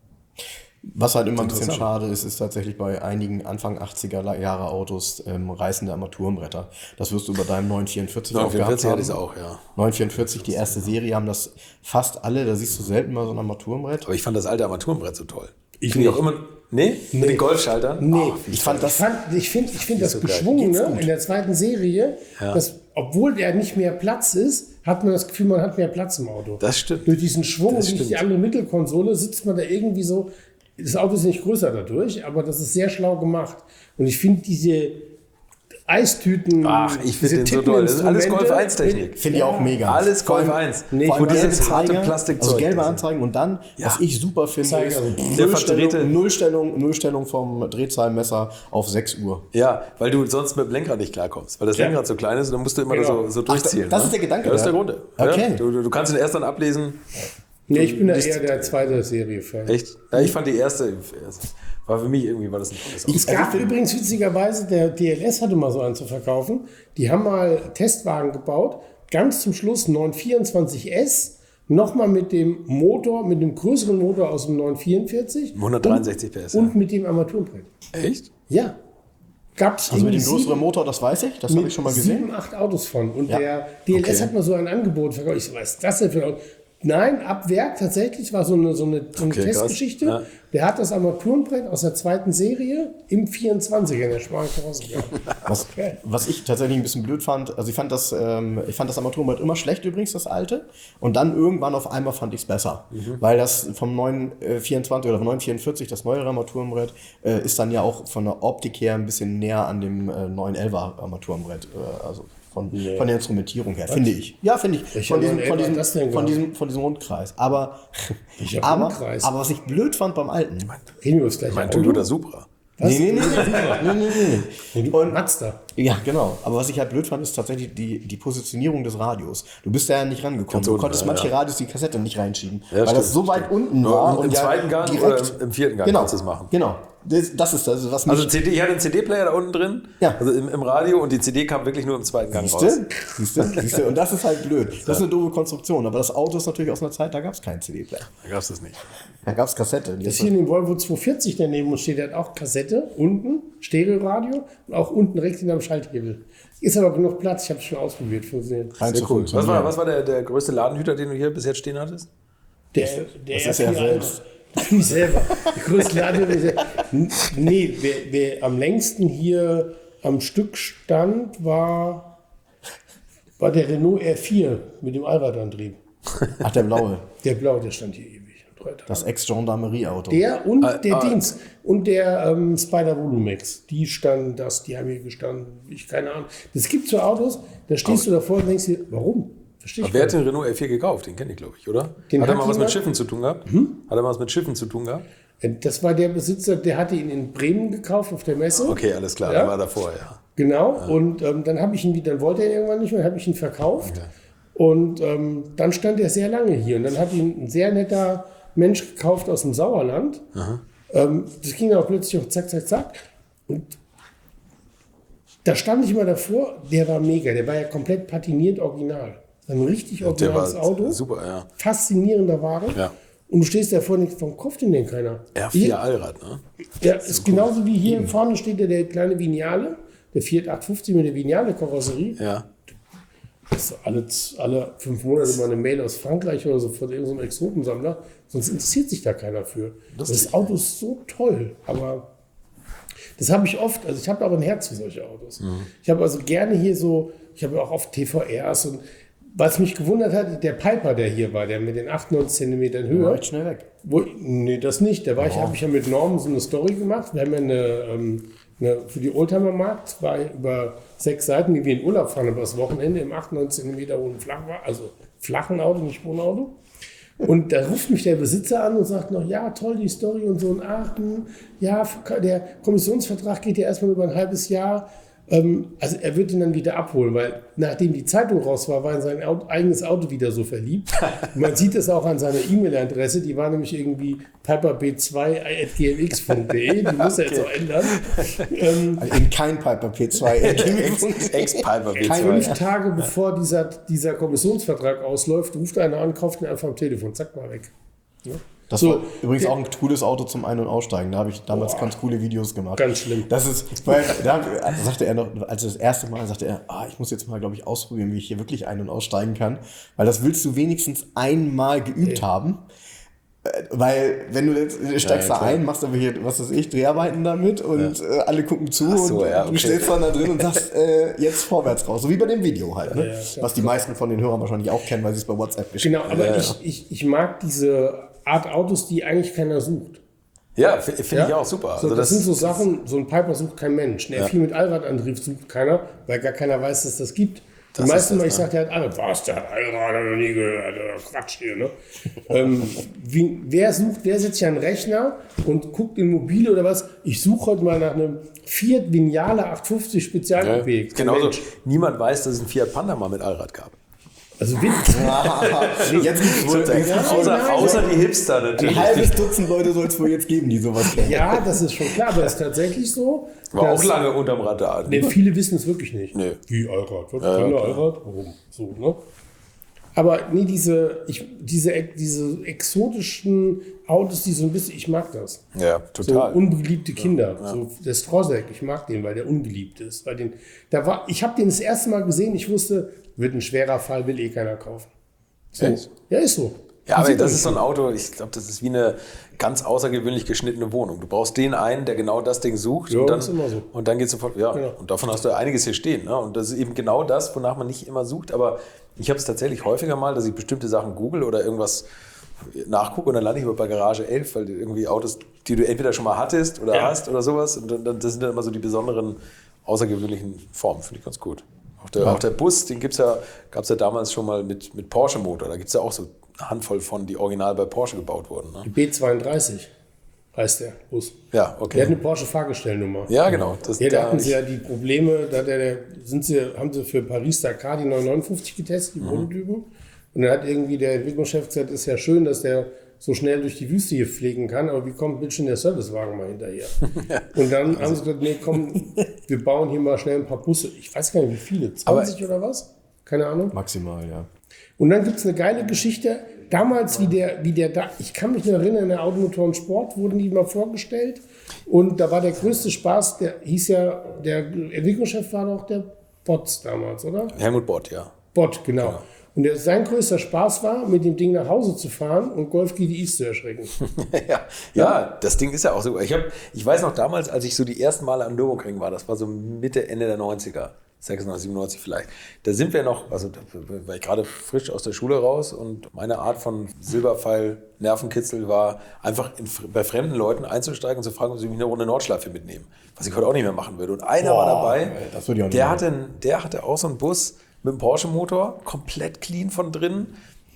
Was halt immer ein bisschen schade ist tatsächlich bei einigen Anfang 80er Jahre Autos reißende Armaturenbretter. Das wirst du bei deinem 944 auch gehabt 944 hatte haben. ich es auch, ja. 944, die erste Serie, haben das fast alle. Da siehst du selten mal so ein Armaturenbrett. Aber ich fand das alte Armaturenbrett so toll. Ich Finde nicht. auch immer. Nee? Mit den Golfschaltern? Nee, Ach, Ich fand das... Ich finde das so geil. Geschwungene in der zweiten Serie, dass, obwohl der nicht mehr Platz ist, hat man das Gefühl, man hat mehr Platz im Auto. Das stimmt. Durch diesen Schwung Das durch die stimmt. andere Mittelkonsole sitzt man da irgendwie so. Das Auto ist nicht größer dadurch, aber das ist sehr schlau gemacht. Und ich finde diese Eistüten. Ach, ich diese finde den so toll. Das ist alles Golf Tippinstrumente, 1 Technik. Finde ich auch mega. Alles Vor allem- Golf 1. Nee, Vor allem Wo dieses gelbe harte Zeiger, Plastikzeug. also gelbe ist. Anzeigen und dann, was ich super finde, Zeiger, ist also der verdrehte- Nullstellung vom Drehzahlmesser auf 6 Uhr. Ja, weil du sonst mit dem Lenkrad nicht klarkommst. Weil das Ja. Lenkrad so klein ist und dann musst du immer Genau. so durchziehen. das ne? ist der Gedanke Ja, das ist der da. Grund. Okay. Ja, du kannst ihn erst dann ablesen. Nee, ich bin da eher der zweite Serie-Fan. Echt? Ja, ich fand die erste, war für mich irgendwie, war das ein tolles Auto. Es gab übrigens witzigerweise, der DLS hatte mal so einen zu verkaufen. Die haben mal Testwagen gebaut. Ganz zum Schluss 924S, nochmal mit dem Motor, mit dem größeren Motor aus dem 944. 163 PS, Und mit dem Armaturenbrett. Echt? Ja. Gab es Also mit dem größeren Motor, das weiß ich, das habe ich schon mal gesehen. 7, 8 Autos von. Und Ja. der DLS Okay. hat mal so ein Angebot verkauft. Ich so, was ist das denn für ein Auto? Nein, ab Werk tatsächlich war so eine Okay, krass. Testgeschichte. Ja. Der hat das Armaturenbrett aus der zweiten Serie im 24er in der schmalen Karosse gehabt. Was ich tatsächlich ein bisschen blöd fand, also ich fand das Armaturenbrett immer schlecht übrigens, das alte. Und dann irgendwann auf einmal fand ich es besser. Weil das vom 924 oder vom 944, das neuere Armaturenbrett, ist dann ja auch von der Optik her ein bisschen näher an dem 911er Armaturenbrett. Also von der Instrumentierung her, finde ich. Ja, finde ich. Welcher 911 hat das denn Von gehabt? diesem Rundkreis. Aber Welcher aber Rundkreis? was ich blöd fand beim alten. Reden wir uns gleich Mein Auto? Toyota Supra. Was? Nee. Und Mazda. Ja, genau. Aber was ich halt blöd fand, ist tatsächlich die Positionierung des Radios. Du bist da ja nicht rangekommen. Ganz Du unten, konntest ja, manche ja. Radios die Kassette nicht reinschieben, Ja, weil stimmt, das so weit unten Ja, war. und im ja zweiten Gang direkt, oder im vierten Gang genau, kannst du es machen. Genau. Das ist das, was mich... Also ich hatte einen CD-Player da unten drin, Ja. also im Radio, und die CD kam wirklich nur im zweiten Gang raus. Siehst du? Und das ist halt blöd. Das ist eine doofe Konstruktion. Aber das Auto ist natürlich aus einer Zeit, da gab es keinen CD-Player. Da gab es das nicht. Da gab es Kassette. Das hier in dem Volvo 240 daneben uns steht, der hat auch Kassette, unten, Stereoradio und auch unten rechts hinterm Schalthebel. Ist aber genug Platz, ich habe es schon ausprobiert, funktioniert. Sehr cool. Was war der größte Ladenhüter, den du hier bis jetzt stehen hattest? Der das ist er selbst. Nicht selber. Die größte Ladenhüter. Nee, wer am längsten hier am Stück stand, war der Renault R4 mit dem Allradantrieb. Ach, der blaue. Der blaue, der stand hier ewig. 3 Tage. Das Ex-Gendarmerie-Auto. Der und der Dienst und der Spider Volumex, die haben hier gestanden. Keine Ahnung. Es gibt so Autos, da stehst du davor und denkst dir, warum? Verstehe ich Aber wer hat gar den Renault R4 gekauft? Den kenne ich, glaube ich, oder? Den hat er hat mal was mit jemand- Schiffen zu tun gehabt? Hat er mal was mit Schiffen zu tun gehabt? nicht. Das war der Besitzer, der hatte ihn in Bremen gekauft auf der Messe. Okay, alles klar, Ja. der war davor, ja. Genau. Und dann habe ich ihn wieder, dann wollte er irgendwann nicht mehr, habe ich ihn verkauft. Und dann stand er sehr lange hier. Und dann hat ihn ein sehr netter Mensch gekauft aus dem Sauerland. Das ging dann auch plötzlich auch zack, zack, zack. Und da stand ich immer davor, der war mega. Der war ja komplett patiniert original. Ein richtig originales Auto. Super, ja. Faszinierender Wagen. Ja. Und du stehst davor nicht, warum kauft den denn keiner? R4 Allrad, ne? Ja, ist genauso wie hier vorne steht der kleine Vignale, der Fiat 850 mit der Vignale-Karosserie. Ja. Das ist alle 5 Monate mal eine Mail aus Frankreich oder so von irgendeinem Exotensammler. Sonst interessiert sich da keiner für. Das Auto ist so toll, aber das habe ich oft. Also ich habe aber ein Herz für solche Autos. Ich habe also gerne hier so, ich habe auch oft TVRs und was mich gewundert hat, der Piper, der hier war, der mit den 98 Zentimetern Höhe. War echt schnell weg. Nee, das nicht. Da habe ich ja mit Norman so eine Story gemacht. Wir haben ja für die Oldtimer-Markt, war über 6 Seiten, wie wir in Urlaub fahren, über das Wochenende im 98 Zentimeter hohen flachen Auto, nicht Wohnauto. Und da ruft mich der Besitzer an und sagt noch, ja, toll, die Story und so. Und ja, der Kommissionsvertrag geht ja erstmal über ein halbes Jahr. Also er wird ihn dann wieder abholen, weil nachdem die Zeitung raus war, er in sein eigenes Auto wieder so verliebt. Und man sieht es auch an seiner E-Mail-Adresse, die war nämlich irgendwie piperb2@gmx.de, die muss er jetzt auch ändern. Also eben kein Piper P2. Ex-Piper P2. 5 Tage bevor dieser Kommissionsvertrag ausläuft, ruft einer an, kauft ihn einfach am Telefon, zack, mal weg. Ja? Das war übrigens auch ein cooles Auto zum Ein- und Aussteigen. Da habe ich damals ganz coole Videos gemacht. Ganz schlimm. Das ist, weil da sagte er noch, als das erste Mal, sagte er, ich muss jetzt mal, glaube ich, ausprobieren, wie ich hier wirklich ein- und aussteigen kann. Weil das willst du wenigstens einmal geübt haben. Weil, wenn du jetzt steigst da ein, machst aber hier, was weiß ich, Dreharbeiten damit und alle gucken zu und du stehst dann da drin und sagst, jetzt vorwärts raus. So wie bei dem Video halt. Ne? Was die meisten von den Hörern wahrscheinlich auch kennen, weil sie es bei WhatsApp geschickt haben. Genau, aber ich mag diese Art Autos, die eigentlich keiner sucht. Ja, finde ich auch super. So, Also das sind so Sachen, so ein Piper sucht kein Mensch. Ein R4 mit Allradantrieb sucht keiner, weil gar keiner weiß, dass das gibt. Die meisten Mal, ich sage, der hat Allrad. Was, der hat Allrad, hat noch nie gehört. Quatsch hier, ne? Wer setzt sich an den Rechner und guckt in Mobile oder was? Ich suche heute mal nach einem Fiat Vignale 850 Spezialcoupé. Genauso, niemand weiß, dass es einen Fiat Panda mal mit Allrad gab. Also wirklich. Jetzt Außer die Hipster natürlich. Ein halbes Dutzend Leute soll es wohl jetzt geben, die sowas kennen. Ja, das ist schon klar, aber es ist tatsächlich so. War auch lange unterm Radar. Nee, viele wissen es wirklich nicht. Nee. Wie Allrad? Was kann Allrad? Warum? So, ne? Aber nee, diese exotischen Autos, die so ein bisschen, ich mag das. Ja, total. So unbeliebte Kinder. Ja. So der Strozek, ich mag den, weil der ungeliebt ist. Ich habe den das erste Mal gesehen, ich wusste, wird ein schwerer Fall, will keiner kaufen. So. Ja, ist so. Ja, aber das ist so ein Auto, ich glaube, das ist wie eine ganz außergewöhnlich geschnittene Wohnung. Du brauchst den einen, der genau das Ding sucht. Ja, und dann, das ist immer so. Und dann geht sofort, ja. Genau. Und davon hast du einiges hier stehen. Ne? Und das ist eben genau das, wonach man nicht immer sucht. Aber ich habe es tatsächlich häufiger mal, dass ich bestimmte Sachen google oder irgendwas nachgucke und dann lande ich bei Garage 11, weil irgendwie Autos, die du entweder schon mal hattest oder hast oder sowas. Und dann, das sind dann immer so die besonderen, außergewöhnlichen Formen. Finde ich ganz gut. Auch der Bus, den gab es ja damals schon mal mit Porsche-Motor. Da gibt es ja auch so eine Handvoll von, die original bei Porsche gebaut wurden. Ne? B32 heißt der Bus. Ja, okay. Der hat eine Porsche-Fahrgestellnummer. Ja, genau. Da hatten sie ja die Probleme, haben sie für Paris-Dakar die 959 getestet, die Prototypen. Und dann hat irgendwie der Entwicklungschef gesagt, ist ja schön, dass der so schnell durch die Wüste hier fliegen kann, aber wie kommt bitte schon der Servicewagen mal hinterher? Und dann haben sie gesagt, nee, komm, wir bauen hier mal schnell ein paar Busse. Ich weiß gar nicht, wie viele, 20 oder was? Keine Ahnung. Maximal, ja. Und dann gibt es eine geile Geschichte, damals ich kann mich noch erinnern, in der Automotoren Sport wurden die mal vorgestellt und da war der größte Spaß, der Entwicklungschef war doch der Botz damals, oder? Helmut Bott, ja. Bott, genau. Und sein größter Spaß war, mit dem Ding nach Hause zu fahren und Golf GTIs zu erschrecken. ja, das Ding ist ja auch so. Ich weiß noch damals, als ich so die ersten Male am Nürburgring war, das war so Mitte, Ende der 90er, 96, 97 vielleicht. Da sind wir noch, also da war ich gerade frisch aus der Schule raus und meine Art von Silberpfeil-Nervenkitzel war einfach bei fremden Leuten einzusteigen und zu fragen, ob sie mich eine Runde Nordschleife mitnehmen. Was ich heute auch nicht mehr machen würde. Und einer war dabei, der hatte auch so einen Bus mit einem Porsche-Motor, komplett clean von drinnen.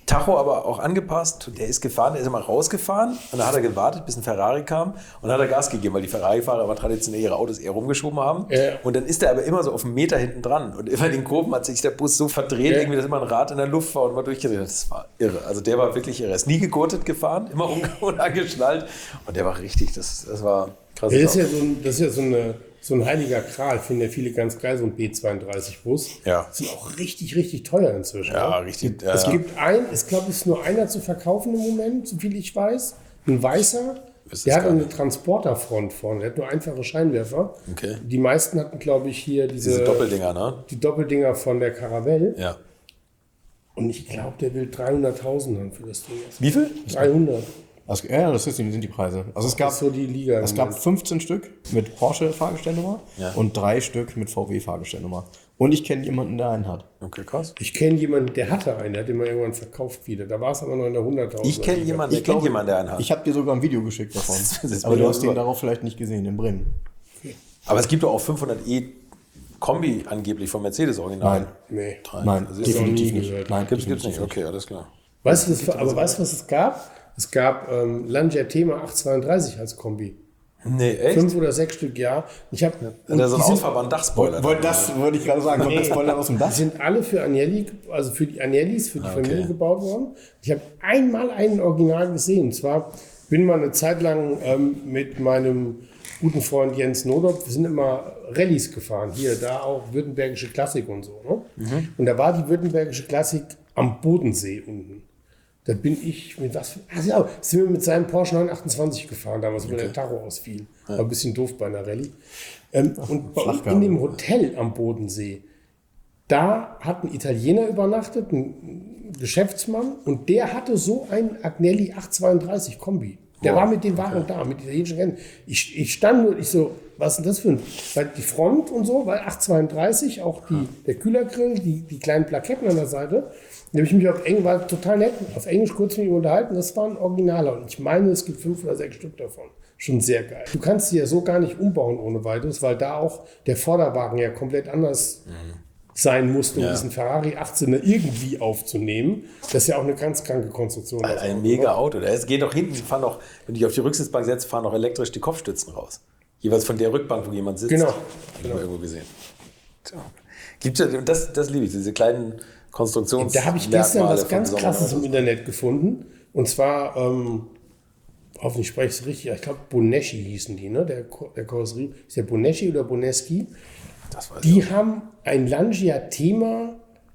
Tacho aber auch angepasst. Der ist gefahren, der ist immer rausgefahren und dann hat er gewartet, bis ein Ferrari kam und dann hat er Gas gegeben, weil die Ferrari-Fahrer aber traditionell ihre Autos eher rumgeschoben haben. Ja. Und dann ist er aber immer so auf einen Meter hinten dran und immer in den Kurven hat sich der Bus so verdreht, irgendwie, dass immer ein Rad in der Luft war und mal durchgedreht. Das war irre. Also der war wirklich irre. Er ist nie gegurtet gefahren, immer unangeschnallt und der war richtig, das war krass. Das ist ja so ein heiliger Kral, finden ja viele ganz geil, so ein B32-Bus. Ja. Sind auch richtig, richtig teuer inzwischen. Ja, ne? richtig. Es gibt ich glaube, es ist nur einer zu verkaufen im Moment, soviel ich weiß. Ein weißer. Der hat eine Transporterfront vorne, der hat nur einfache Scheinwerfer. Okay. Die meisten hatten, glaube ich, hier diese Doppeldinger, ne? Die Doppeldinger von der Caravelle. Ja. Und ich glaube, der will 300.000 haben für das Ding. Wie viel? 300. Das sind die Preise. Also es gab, Das ist so die Liga. es gab 15 Stück mit Porsche-Fahrgestellnummer und 3 Stück mit VW-Fahrgestellnummer. Und ich kenne jemanden, der einen hat. Okay, krass. Ich kenne jemanden, der hatte einen, der hat den mal irgendwann verkauft wieder. Da war es aber noch in der 100.000. Ich kenne jemanden, der einen hat. Ich habe dir sogar ein Video geschickt davon. ist Aber mir du hast super. den darauf vielleicht nicht gesehen, in Bremen. Aber es gibt doch auch 500e Kombi angeblich von Mercedes Original. Nee. Nein, Also ist definitiv noch nie nicht. gehört. Nein, Gibt's definitiv nicht. Okay, alles klar. Weißt du, was es gab? Es gab Lancia Thema 832 als Kombi. Nee, echt? 5 oder 6 Stück, ja. Ich habe Der so einen ausfahrbaren Dachspoiler. Das wollte ich gerade sagen. Kommt das Spoiler aus dem Die Dach? sind alle für Agnelli, also für die Agnellis, für die Familie gebaut worden. Ich habe einmal einen Original gesehen. Und zwar bin mal eine Zeit lang mit meinem guten Freund Jens Nodop, wir sind immer Rallyes gefahren. Hier, da auch württembergische Klassik und so. Ne? Und da war die württembergische Klassik am Bodensee unten. Da bin ich mit sind wir mit seinem Porsche 928 gefahren, damals, wo der Tacho ausfiel. War ein bisschen doof bei einer Rallye. Und bei uns in dem Hotel am Bodensee, da hat ein Italiener übernachtet, ein Geschäftsmann, und der hatte so einen Agnelli 832 Kombi. Der war mit den Waren da, mit italienischen Rennen. Ich stand nur, ich so, was ist denn das für ein... Weil die Front und so, weil 832, auch der Kühlergrill, die kleinen Plaketten an der Seite. Da habe ich mich war total nett, auf Englisch kurz mit ihm unterhalten, das war ein Originaler. Und ich meine, es gibt 5 oder 6 Stück davon. Schon sehr geil. Du kannst sie ja so gar nicht umbauen ohne weiteres, weil da auch der Vorderwagen ja komplett anders sein musste, um diesen Ferrari 18er irgendwie aufzunehmen. Das ist ja auch eine ganz kranke Konstruktion. Ein mega Auto. Es geht doch hinten, wenn du dich auf die Rücksitzbank setzt, fahren auch elektrisch die Kopfstützen raus. Jeweils von der Rückbank, wo jemand sitzt. Genau. Habe ich mal irgendwo gesehen. Gibt's ja, und das liebe ich, diese kleinen Konstruktions. Da habe ich gestern Merkmale was von ganz besonderen Krasses im Autos. Internet gefunden. Und zwar, hoffentlich spreche ich es richtig, ich glaube Boneschi hießen die, ne? Der Karosserie. Ist der Boneschi oder Boneschi? Das weiß Die ich auch. haben ein Lancia Thema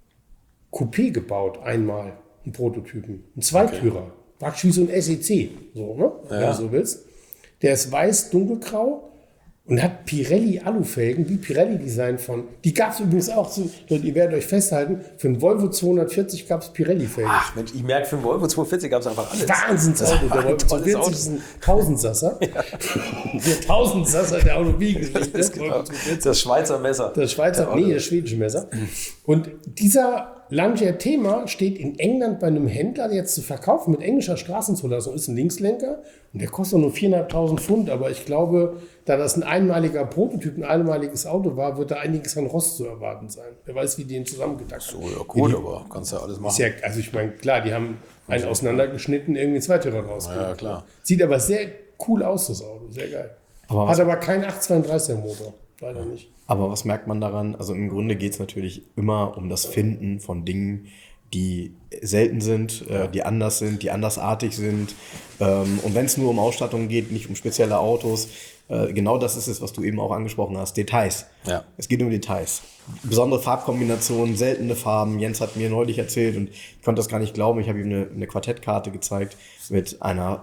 Coupé gebaut, einmal, einen Prototypen. Ein Zweitürer. Praktisch wie so ein SEC, so, ne? Wenn du so willst. Der ist weiß, dunkelgrau und hat Pirelli Alufelgen, wie Pirelli Design von. Die gab es übrigens auch, ihr werdet euch festhalten, für einen Volvo 240 gab es Pirelli-Felgen. Ach Mensch, ich merke, für einen Volvo 240 gab es einfach alles. Wahnsinnsauto. Der Volvo 240 ist ein Tausendsasser. Der Tausendsasser der Automobilgeschichte. Das Schweizer Messer. Das schwedische Messer. Und dieser Lancia Thema steht in England bei einem Händler, der jetzt zu verkaufen mit englischer Straßenzulassung ist, ein Linkslenker. Und der kostet nur 4.500 Pfund. Aber ich glaube, da das ein einmaliger Prototyp, ein einmaliges Auto war, wird da einiges an Rost zu erwarten sein. Wer weiß, wie die ihn zusammengedacht haben. Oh ja, gut, aber kannst ja alles machen. Also ich meine, klar, die haben einen auseinandergeschnitten, irgendwie einen Zweitürer rausgemacht. Ja, klar. Sieht aber sehr cool aus, das Auto. Sehr geil. Hat aber keinen 832er Motor. Leider nicht. Aber was merkt man daran? Also im Grunde geht es natürlich immer um das Finden von Dingen, die selten sind, die anders sind, die andersartig sind. Und wenn es nur um Ausstattung geht, nicht um spezielle Autos, genau das ist es, was du eben auch angesprochen hast, Details. Ja. Es geht um Details. Besondere Farbkombinationen, seltene Farben. Jens hat mir neulich erzählt und ich konnte das gar nicht glauben. Ich habe ihm eine Quartettkarte gezeigt mit einem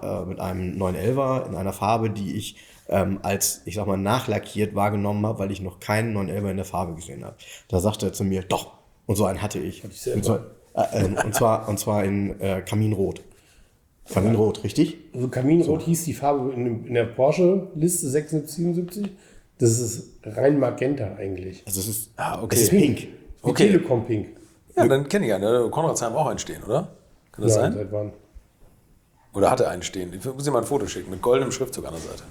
911er in einer Farbe, die ich als, ich sag mal, nachlackiert wahrgenommen habe, weil ich noch keinen 911er in der Farbe gesehen habe. Da sagte er zu mir, doch, und so einen hatte ich. Und zwar in Kaminrot. Kaminrot, richtig? Also Kaminrot hieß die Farbe in der Porsche-Liste 7677. Das ist rein Magenta eigentlich. Also es ist, okay. es ist pink. Wie Okay. Telekom Pink. Ja, dann kenne ich einen. Konradsheim auch einen stehen, oder? Kann das sein? Seit wann? Oder hatte einen stehen? Ich muss dir mal ein Foto schicken mit goldenem Schriftzug an der Seite.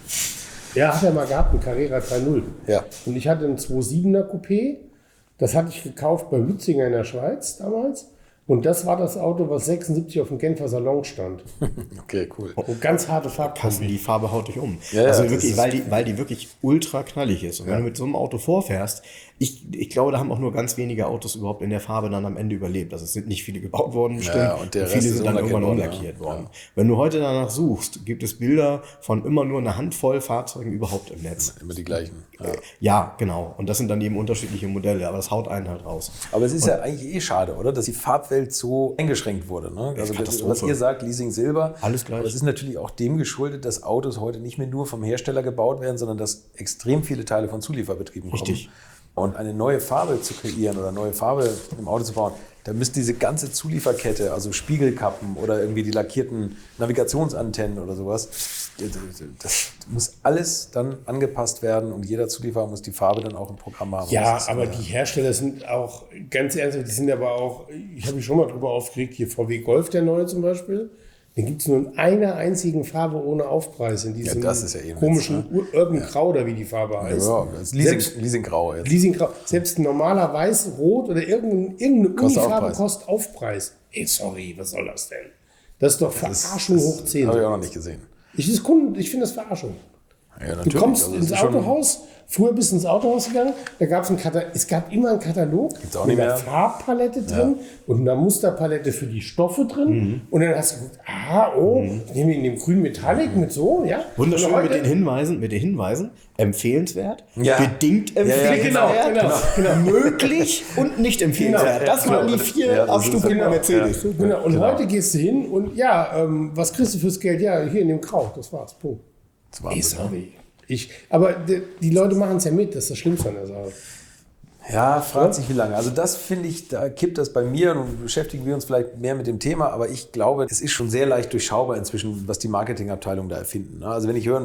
Ja, hat er mal gehabt, ein Carrera 3.0. Ja. Und ich hatte einen 2.7er Coupé. Das hatte ich gekauft bei Lützinger in der Schweiz damals. Und das war das Auto, was 76 auf dem Genfer Salon stand. Okay, cool. Und ganz harte Carsten, die Farbe haut dich um. Ja, also das wirklich, ist- weil die wirklich ultra knallig ist. Und wenn du mit so einem Auto vorfährst, ich glaube, da haben auch nur ganz wenige Autos überhaupt in der Farbe dann am Ende überlebt. Also es sind nicht viele gebaut worden, bestimmt. Ja, und der viele Rest ist sind dann irgendwann unlackiert umlackiert worden, worden. Wenn du heute danach suchst, gibt es Bilder von immer nur einer Handvoll Fahrzeugen überhaupt im Netz. Immer die gleichen. Ja. Ja, genau. Und das sind dann eben unterschiedliche Modelle, aber das haut einen halt raus. Aber es ist ja eigentlich schade, oder? Dass die Farbwelt so eingeschränkt wurde. Ne? Also Katastrophe. was ihr sagt, Leasing Silber. Alles gleich. Aber es ist natürlich auch dem geschuldet, dass Autos heute nicht mehr nur vom Hersteller gebaut werden, sondern dass extrem viele Teile von Zulieferbetrieben kommen. Richtig. Und eine neue Farbe zu kreieren oder eine neue Farbe im Auto zu bauen, da müsste diese ganze Zulieferkette, also Spiegelkappen oder irgendwie die lackierten Navigationsantennen oder sowas, das muss alles dann angepasst werden und jeder Zulieferer muss die Farbe dann auch im Programm haben. Ja, Das ist, aber die Hersteller sind auch, ganz ernsthaft, die sind aber auch, ich habe mich schon mal drüber aufgeregt, hier VW Golf, der neue zum Beispiel, den gibt es nur in einer einzigen Farbe ohne Aufpreis, in diesem das ist ja eben komischen Urban Grau, oder wie die Farbe heißt. ja, das ist Leasinggrau jetzt. Leasinggrau. Selbst ein normaler Weiß, Rot oder irgendeine Kostet Unifarbe Aufpreis. kostet Aufpreis. Ey, sorry, was soll das denn? Das ist doch Verarschung hoch 10. Habe ich auch noch nicht gesehen. Ich finde das Verarschung. Ja, Du natürlich. kommst Also, ins das ist schon- Autohaus, früher bist du ins Autohaus gegangen, da gab es gab immer einen Katalog Gibt's auch mit nicht einer mehr. Farbpalette drin und einer Musterpalette für die Stoffe drin. Mhm. Und dann hast du geguckt, nehmen wir in dem grünen Metallic mit so, ja. Wunderschön Und mit heute- den Hinweisen. Empfehlenswert, Ja. bedingt ja, empfehlenswert, genau. möglich und nicht empfehlenswert. Genau. Das waren die vier Ja, das ist- Abstufungen genau. bei Mercedes. Genau. Und heute gehst du hin und was kriegst du fürs Geld? Ja, hier in dem Grau, das war's. Punkt. Das war Ey, sorry. Aber die Leute machen es ja mit, das ist das Schlimmste an der Sache. Ja, fragt sich wie lange. Also das finde ich, da kippt das bei mir und beschäftigen wir uns vielleicht mehr mit dem Thema, aber ich glaube, es ist schon sehr leicht durchschaubar inzwischen, was die Marketingabteilung da erfinden. ne? Also wenn ich höre,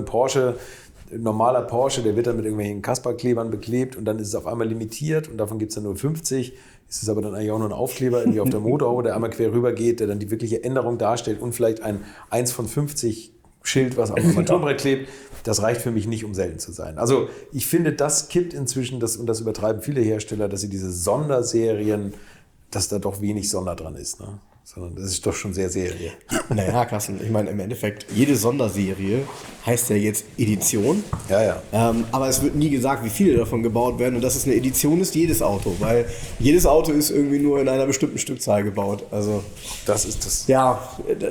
ein normaler Porsche, der wird dann mit irgendwelchen Kasperklebern beklebt und dann ist es auf einmal limitiert und davon gibt es dann nur 50. Ist es aber dann eigentlich auch nur ein Aufkleber irgendwie auf der Motorhaube, der einmal quer rüber geht, der dann die wirkliche Änderung darstellt und vielleicht ein 1 von 50 Schild, was auf dem Armaturenbrett klebt. Das reicht für mich nicht, um selten zu sein. Also ich finde, das kippt inzwischen, und das übertreiben viele Hersteller, dass sie diese Sonderserien, dass da doch wenig Sonder dran ist. Ne? Sondern das ist doch schon sehr Serie. Naja, Carsten, ich meine, im Endeffekt, jede Sonderserie heißt ja jetzt Edition. Ja. Aber es wird nie gesagt, wie viele davon gebaut werden. Und dass es eine Edition ist, jedes Auto. Weil jedes Auto ist irgendwie nur in einer bestimmten Stückzahl gebaut. Also Das ist das. ja,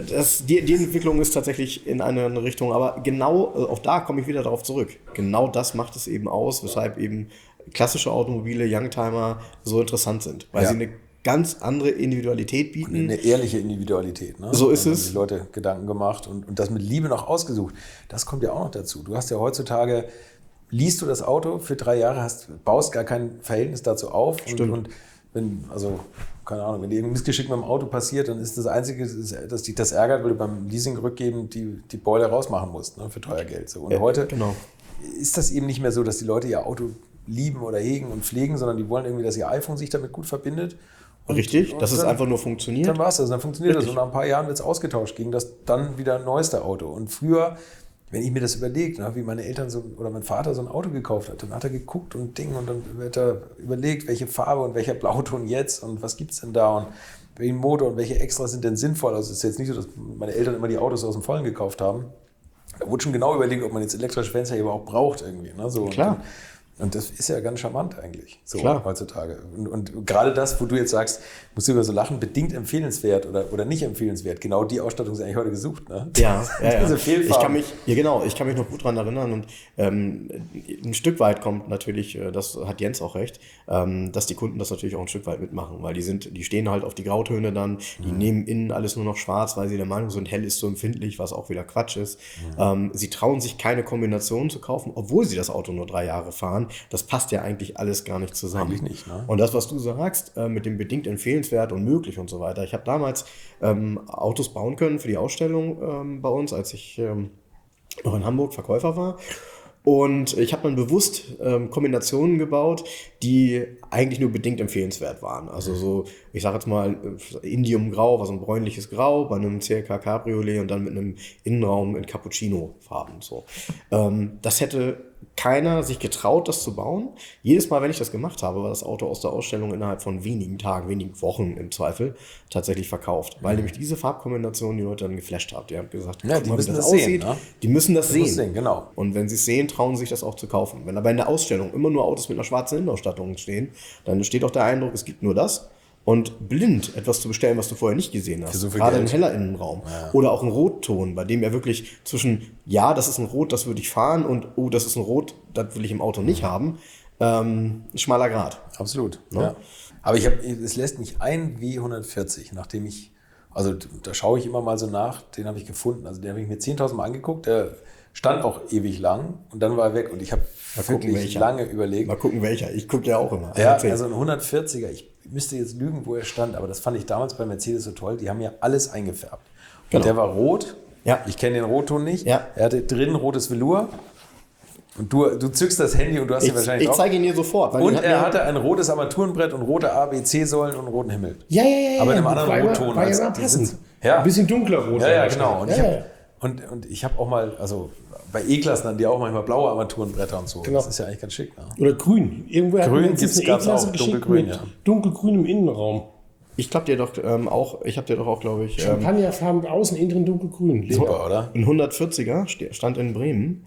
die Entwicklung ist tatsächlich in eine andere Richtung. Aber genau, auch da komme ich wieder darauf zurück. Genau das macht es eben aus, weshalb eben klassische Automobile, Youngtimer so interessant sind. Weil Ja. sie eine ganz andere Individualität bieten. Eine ehrliche Individualität. Ne? So ist Da haben es. Die Leute Gedanken gemacht und das mit Liebe noch ausgesucht. Das kommt ja auch noch dazu. Du hast ja heutzutage, liest du das Auto für 3 Jahre, baust gar kein Verhältnis dazu auf. Stimmt. Und wenn, also, keine Ahnung, wenn dir irgendein Missgeschick mit dem Auto passiert, dann ist das Einzige, dass dich das ärgert, weil du beim Leasing rückgeben die Beule rausmachen musst, ne, für teuer Geld. So. Und heute genau. ist das eben nicht mehr so, dass die Leute ihr Auto lieben oder hegen und pflegen, sondern die wollen irgendwie, dass ihr iPhone sich damit gut verbindet. Richtig, dass es dann- einfach nur funktioniert. Dann war es das, dann funktioniert Richtig. das. Und nach ein paar Jahren wird es ausgetauscht gegen das dann wieder neueste Auto. Und früher, wenn ich mir das überlege, wie meine Eltern oder mein Vater so ein Auto gekauft hat, dann hat er geguckt und Ding und dann wird er überlegt, welche Farbe und welcher Blauton jetzt und was gibt es denn da und welchen Motor und welche Extras sind denn sinnvoll. Also es ist jetzt nicht so, dass meine Eltern immer die Autos aus dem Vollen gekauft haben. Da wurde schon genau überlegt, ob man jetzt elektrische Fenster überhaupt braucht irgendwie. Ne? So, Klar. Und das ist ja ganz charmant eigentlich, so Klar. heutzutage. Und gerade das, wo du jetzt sagst, musst du über so lachen, bedingt empfehlenswert oder nicht empfehlenswert, genau die Ausstattung ist eigentlich heute gesucht. Ne? Ja. Diese Fehlfarben. Ich kann mich noch gut dran erinnern und ein Stück weit kommt natürlich, das hat Jens auch recht, dass die Kunden das natürlich auch ein Stück weit mitmachen, weil die stehen halt auf die Grautöne dann, die nehmen innen alles nur noch schwarz, weil sie der Meinung sind, hell ist so empfindlich, was auch wieder Quatsch ist. Sie trauen sich keine Kombination zu kaufen, obwohl sie das Auto nur 3 Jahre fahren. Das passt ja eigentlich alles gar nicht zusammen. Eigentlich nicht, ne? Und das, was du sagst, mit dem bedingt empfehlenswert und möglich und so weiter. Ich habe damals Autos bauen können für die Ausstellung bei uns, als ich noch in Hamburg Verkäufer war. Und ich habe dann bewusst Kombinationen gebaut, die eigentlich nur bedingt empfehlenswert waren. Also so, ich sage jetzt mal, Indium-Grau, war so ein bräunliches Grau, bei einem CLK Cabriolet und dann mit einem Innenraum in Cappuccino-Farben. So. Das hätte keiner sich getraut, das zu bauen. Jedes Mal, wenn ich das gemacht habe, war das Auto aus der Ausstellung innerhalb von wenigen Tagen, wenigen Wochen im Zweifel tatsächlich verkauft. Weil nämlich diese Farbkombination die Leute dann geflasht hat. Die haben gesagt, Ja, guck die mal, wie müssen das das sehen, aussieht. ne? Die müssen das muss sehen. sehen, genau. Und wenn sie es sehen, trauen sie sich das auch zu kaufen. Wenn aber in der Ausstellung immer nur Autos mit einer schwarzen Innenausstattung stehen, dann entsteht auch der Eindruck, es gibt nur das. Und blind etwas zu bestellen, was du vorher nicht gesehen hast. Für so viel Gerade Geld. ein heller Innenraum. Ja. Oder auch ein Rotton, bei dem ja wirklich zwischen, ja, das ist ein Rot, das würde ich fahren, und oh, das ist ein Rot, das will ich im Auto nicht haben. Schmaler Grad. Absolut. Ne? Ja. Aber es lässt mich ein W140, nachdem ich, also da schaue ich immer mal so nach, den habe ich gefunden. Also den habe ich mir 10.000 Mal angeguckt, der stand auch ewig lang und dann war er weg und ich habe wirklich lange überlegt. Mal gucken welcher, ich gucke ja auch immer. Ja, also ein 140er, ich müsste jetzt lügen, wo er stand, aber das fand ich damals bei Mercedes so toll, die haben ja alles eingefärbt. Genau. Und der war rot, Ja. ich kenne den Rotton nicht, Ja. er hatte drin rotes Velour und du zückst das Handy und du hast ihn wahrscheinlich Ich drauf. zeige ihn dir sofort. Weil Und den er hatte ein rotes Armaturenbrett und rote ABC-Säulen und einen roten Himmel. Ja. Aber in einem anderen War Rotton War als ja die passend. Sitz- Ja. Ein bisschen dunkler rot. Ja, genau. Und Ja, ich habe auch mal, also bei E-Klassen haben die auch manchmal blaue Armaturenbretter und so. Genau. Das ist ja eigentlich ganz schick. Ne? Oder grün. Irgendwo hat Grün mir letztens eine gab's E-Klasse auch, geschickt dunkelgrün, mit ja. dunkelgrünem Innenraum. Ich habe dir doch auch, glaube ich, Champagnerfarben außen, innen drin dunkelgrün. Super, oder? ein 140er stand in Bremen.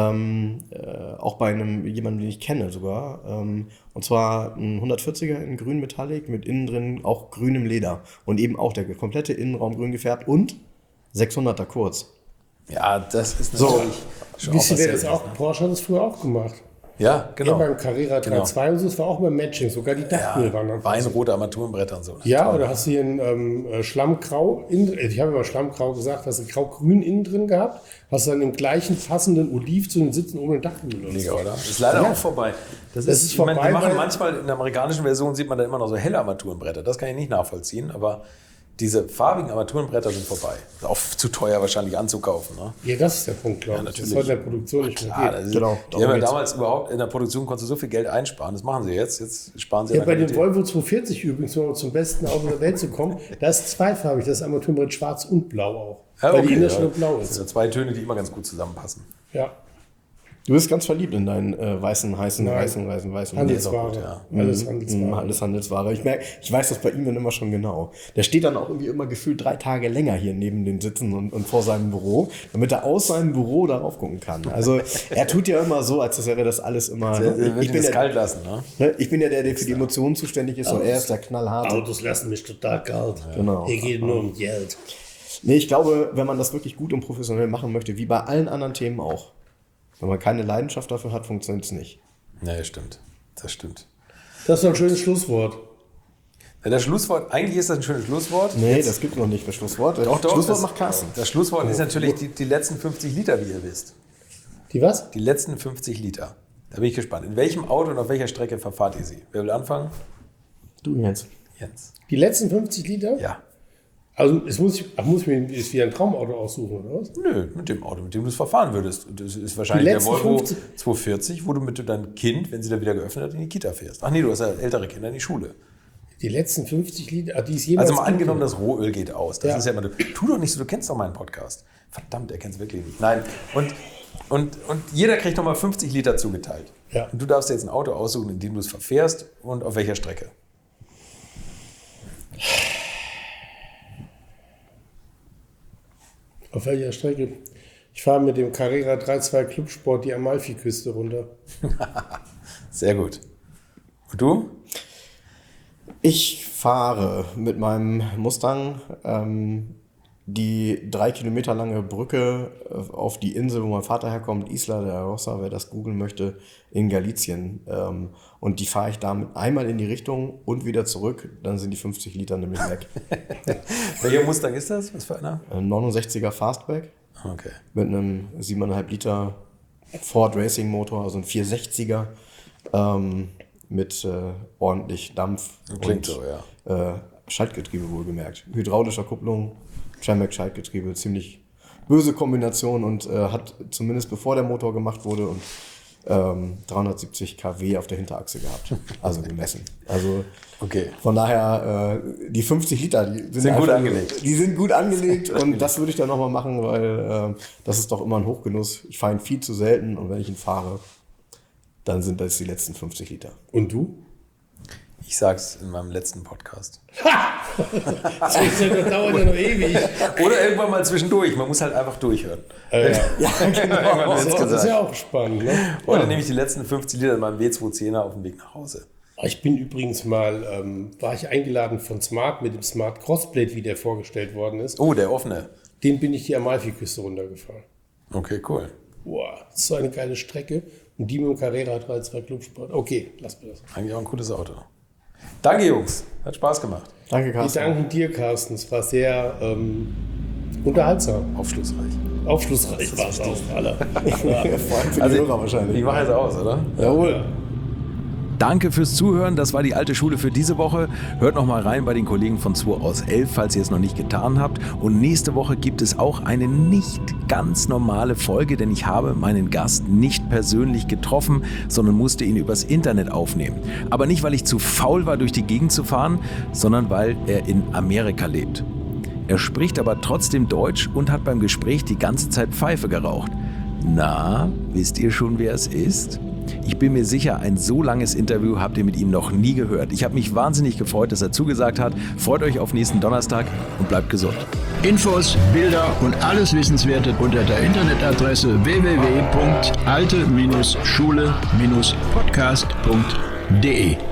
Auch bei jemandem, den ich kenne sogar. Und zwar ein 140er in grün Metallic mit innen drin auch grünem Leder. Und eben auch der komplette Innenraum grün gefärbt und 600er kurz. Ja, das ist So. natürlich schon Wisst ihr, wer was das auch? Porsche hat das früher auch gemacht. Ja, genau. Ja, beim Carrera 3.2 und so, das war auch beim Matching, sogar die Dachmüll waren dann. Weinrote Armaturenbretter und so. Ja, oder hast du hier ein Schlammgrau, ich habe immer Schlammgrau gesagt, hast du grau-grün innen drin gehabt, hast dann im gleichen passenden Oliv zu den Sitzen ohne Dachmüll. Mega, oder? Das ist leider Ja. auch vorbei. Das ist ich meine, vorbei, die machen weil- manchmal, in der amerikanischen Version sieht man dann immer noch so helle Armaturenbretter. Das kann ich nicht nachvollziehen, aber diese farbigen Armaturenbretter sind vorbei. Ist auch zu teuer wahrscheinlich anzukaufen. Ne? Ja, das ist der Punkt, glaube ich. Das natürlich. ist heute in der Produktion nicht mehr Klar, geht. das ist, Genau, die darum haben ja geht's. damals überhaupt in der Produktion konntest du so viel Geld einsparen. Das machen sie jetzt. Jetzt sparen sie Ja, an bei der dem Qualität. Volvo 240 übrigens, um zum besten Auto der Welt zu kommen, da ist zweifarbig, das Armaturenbrett schwarz und blau auch. Ja, weil okay, die Innerschale ja. blau Das ist. sind ja zwei Töne, die immer ganz gut zusammenpassen. Ja, Du bist ganz verliebt in deinen weißen Handelsware. ja. Alles Handelsware. Alles Handelsware. Ich weiß das bei ihm dann immer schon genau. Der steht dann auch irgendwie immer gefühlt 3 Tage länger hier neben den Sitzen und vor seinem Büro, damit er aus seinem Büro darauf gucken kann. Also er tut ja immer so, als wäre das alles immer. Ich bin das kalt lassen. Ne? Ich bin ja der für die Emotionen zuständig ist und er ist der knallharte. Autos lassen mich total kalt. Genau. Hier geht nur um Geld. Nee, ich glaube, wenn man das wirklich gut und professionell machen möchte, wie bei allen anderen Themen auch, wenn man keine Leidenschaft dafür hat, funktioniert es nicht. Ja, stimmt. Das stimmt. Das ist doch ein schönes Schlusswort. Ja, das Schlusswort, eigentlich ist das ein schönes Schlusswort. Nee, das gibt noch nicht das Schlusswort. Doch, Schlusswort das macht Carsten. Das Schlusswort ist natürlich die letzten 50 Liter, wie ihr wisst. Die was? Die letzten 50 Liter. Da bin ich gespannt. In welchem Auto und auf welcher Strecke verfahrt ihr sie? Wer will anfangen? Du jetzt. Jens. Die letzten 50 Liter? Ja. Also es muss ich mir jetzt wieder ein Traumauto aussuchen, oder was? Nö, mit dem Auto, mit dem du es verfahren würdest. Das ist wahrscheinlich der letzten Volvo 50 240, wo du mit deinem Kind, wenn sie da wieder geöffnet hat, in die Kita fährst. Ach nee, du hast ja ältere Kinder in die Schule. Die letzten 50 Liter, die es jemals Also mal gibt. angenommen, das Rohöl geht aus. Das Ja. ist ja immer, tu doch nicht so, du kennst doch meinen Podcast. Verdammt, er kennt es wirklich nicht. Nein, und jeder kriegt nochmal 50 Liter zugeteilt. Ja. Und du darfst dir jetzt ein Auto aussuchen, in dem du es verfährst und auf welcher Strecke. Auf welcher Strecke? Ich fahre mit dem Carrera 3.2 Clubsport die Amalfiküste runter. Sehr gut. Und du? Ich fahre mit meinem Mustang die 3 Kilometer lange Brücke auf die Insel, wo mein Vater herkommt, Isla de Arosa, wer das googeln möchte, in Galicien. Und die fahre ich damit einmal in die Richtung und wieder zurück, dann sind die 50 Liter nämlich weg. Welcher Mustang ist das? Was für einer? Ein 69er Fastback Okay. mit einem 7,5 Liter Ford Racing Motor, also ein 460er mit ordentlich Dampf Klingt und so, ja. Schaltgetriebe wohlgemerkt. Hydraulischer Kupplung, Tremec Schaltgetriebe, ziemlich böse Kombination und hat zumindest bevor der Motor gemacht wurde und 370 kW auf der Hinterachse gehabt, also gemessen. Also Okay. von daher, die 50 Liter, die Sind gut einfach- angelegt. Die sind gut angelegt und das würde ich dann nochmal machen, weil das ist doch immer ein Hochgenuss. Ich fahre ihn viel zu selten und wenn ich ihn fahre, dann sind das die letzten 50 Liter. Und du? Ich sag's in meinem letzten Podcast. Das dauert ja noch ewig. Oder irgendwann mal zwischendurch. Man muss halt einfach durchhören. Ja, genau. Das ist ja auch spannend. Ne? Heute nehme ich die letzten 50 Liter in meinem W210er auf dem Weg nach Hause. Ich bin übrigens mal, war ich eingeladen von Smart mit dem Smart Crossblade, wie der vorgestellt worden ist. Oh, der offene. Den bin ich die Amalfiküste runtergefahren. Okay, cool. Boah, das ist so eine geile Strecke. Und die mit dem Carrera 3.2 Clubsport. Okay, lass mir das. Eigentlich auch ein cooles Auto. Danke, Jungs. Hat Spaß gemacht. Danke, Ich Carsten. danke dir, Carsten. Es war sehr unterhaltsam. Aufschlussreich. Aufschlussreich war es auch, Alter. Vor allem für die Hörer wahrscheinlich. Ich mache jetzt aus, oder? Jawohl. Danke fürs Zuhören. Das war die alte Schule für diese Woche. Hört noch mal rein bei den Kollegen von 2 aus 11, falls ihr es noch nicht getan habt. Und nächste Woche gibt es auch eine nicht ganz normale Folge, denn ich habe meinen Gast nicht persönlich getroffen, sondern musste ihn übers Internet aufnehmen. Aber nicht, weil ich zu faul war, durch die Gegend zu fahren, sondern weil er in Amerika lebt. Er spricht aber trotzdem Deutsch und hat beim Gespräch die ganze Zeit Pfeife geraucht. Na, wisst ihr schon, wer es ist? Ich bin mir sicher, ein so langes Interview habt ihr mit ihm noch nie gehört. Ich habe mich wahnsinnig gefreut, dass er zugesagt hat. Freut euch auf nächsten Donnerstag und bleibt gesund. Infos, Bilder und alles Wissenswerte unter der Internetadresse www.alte-schule-podcast.de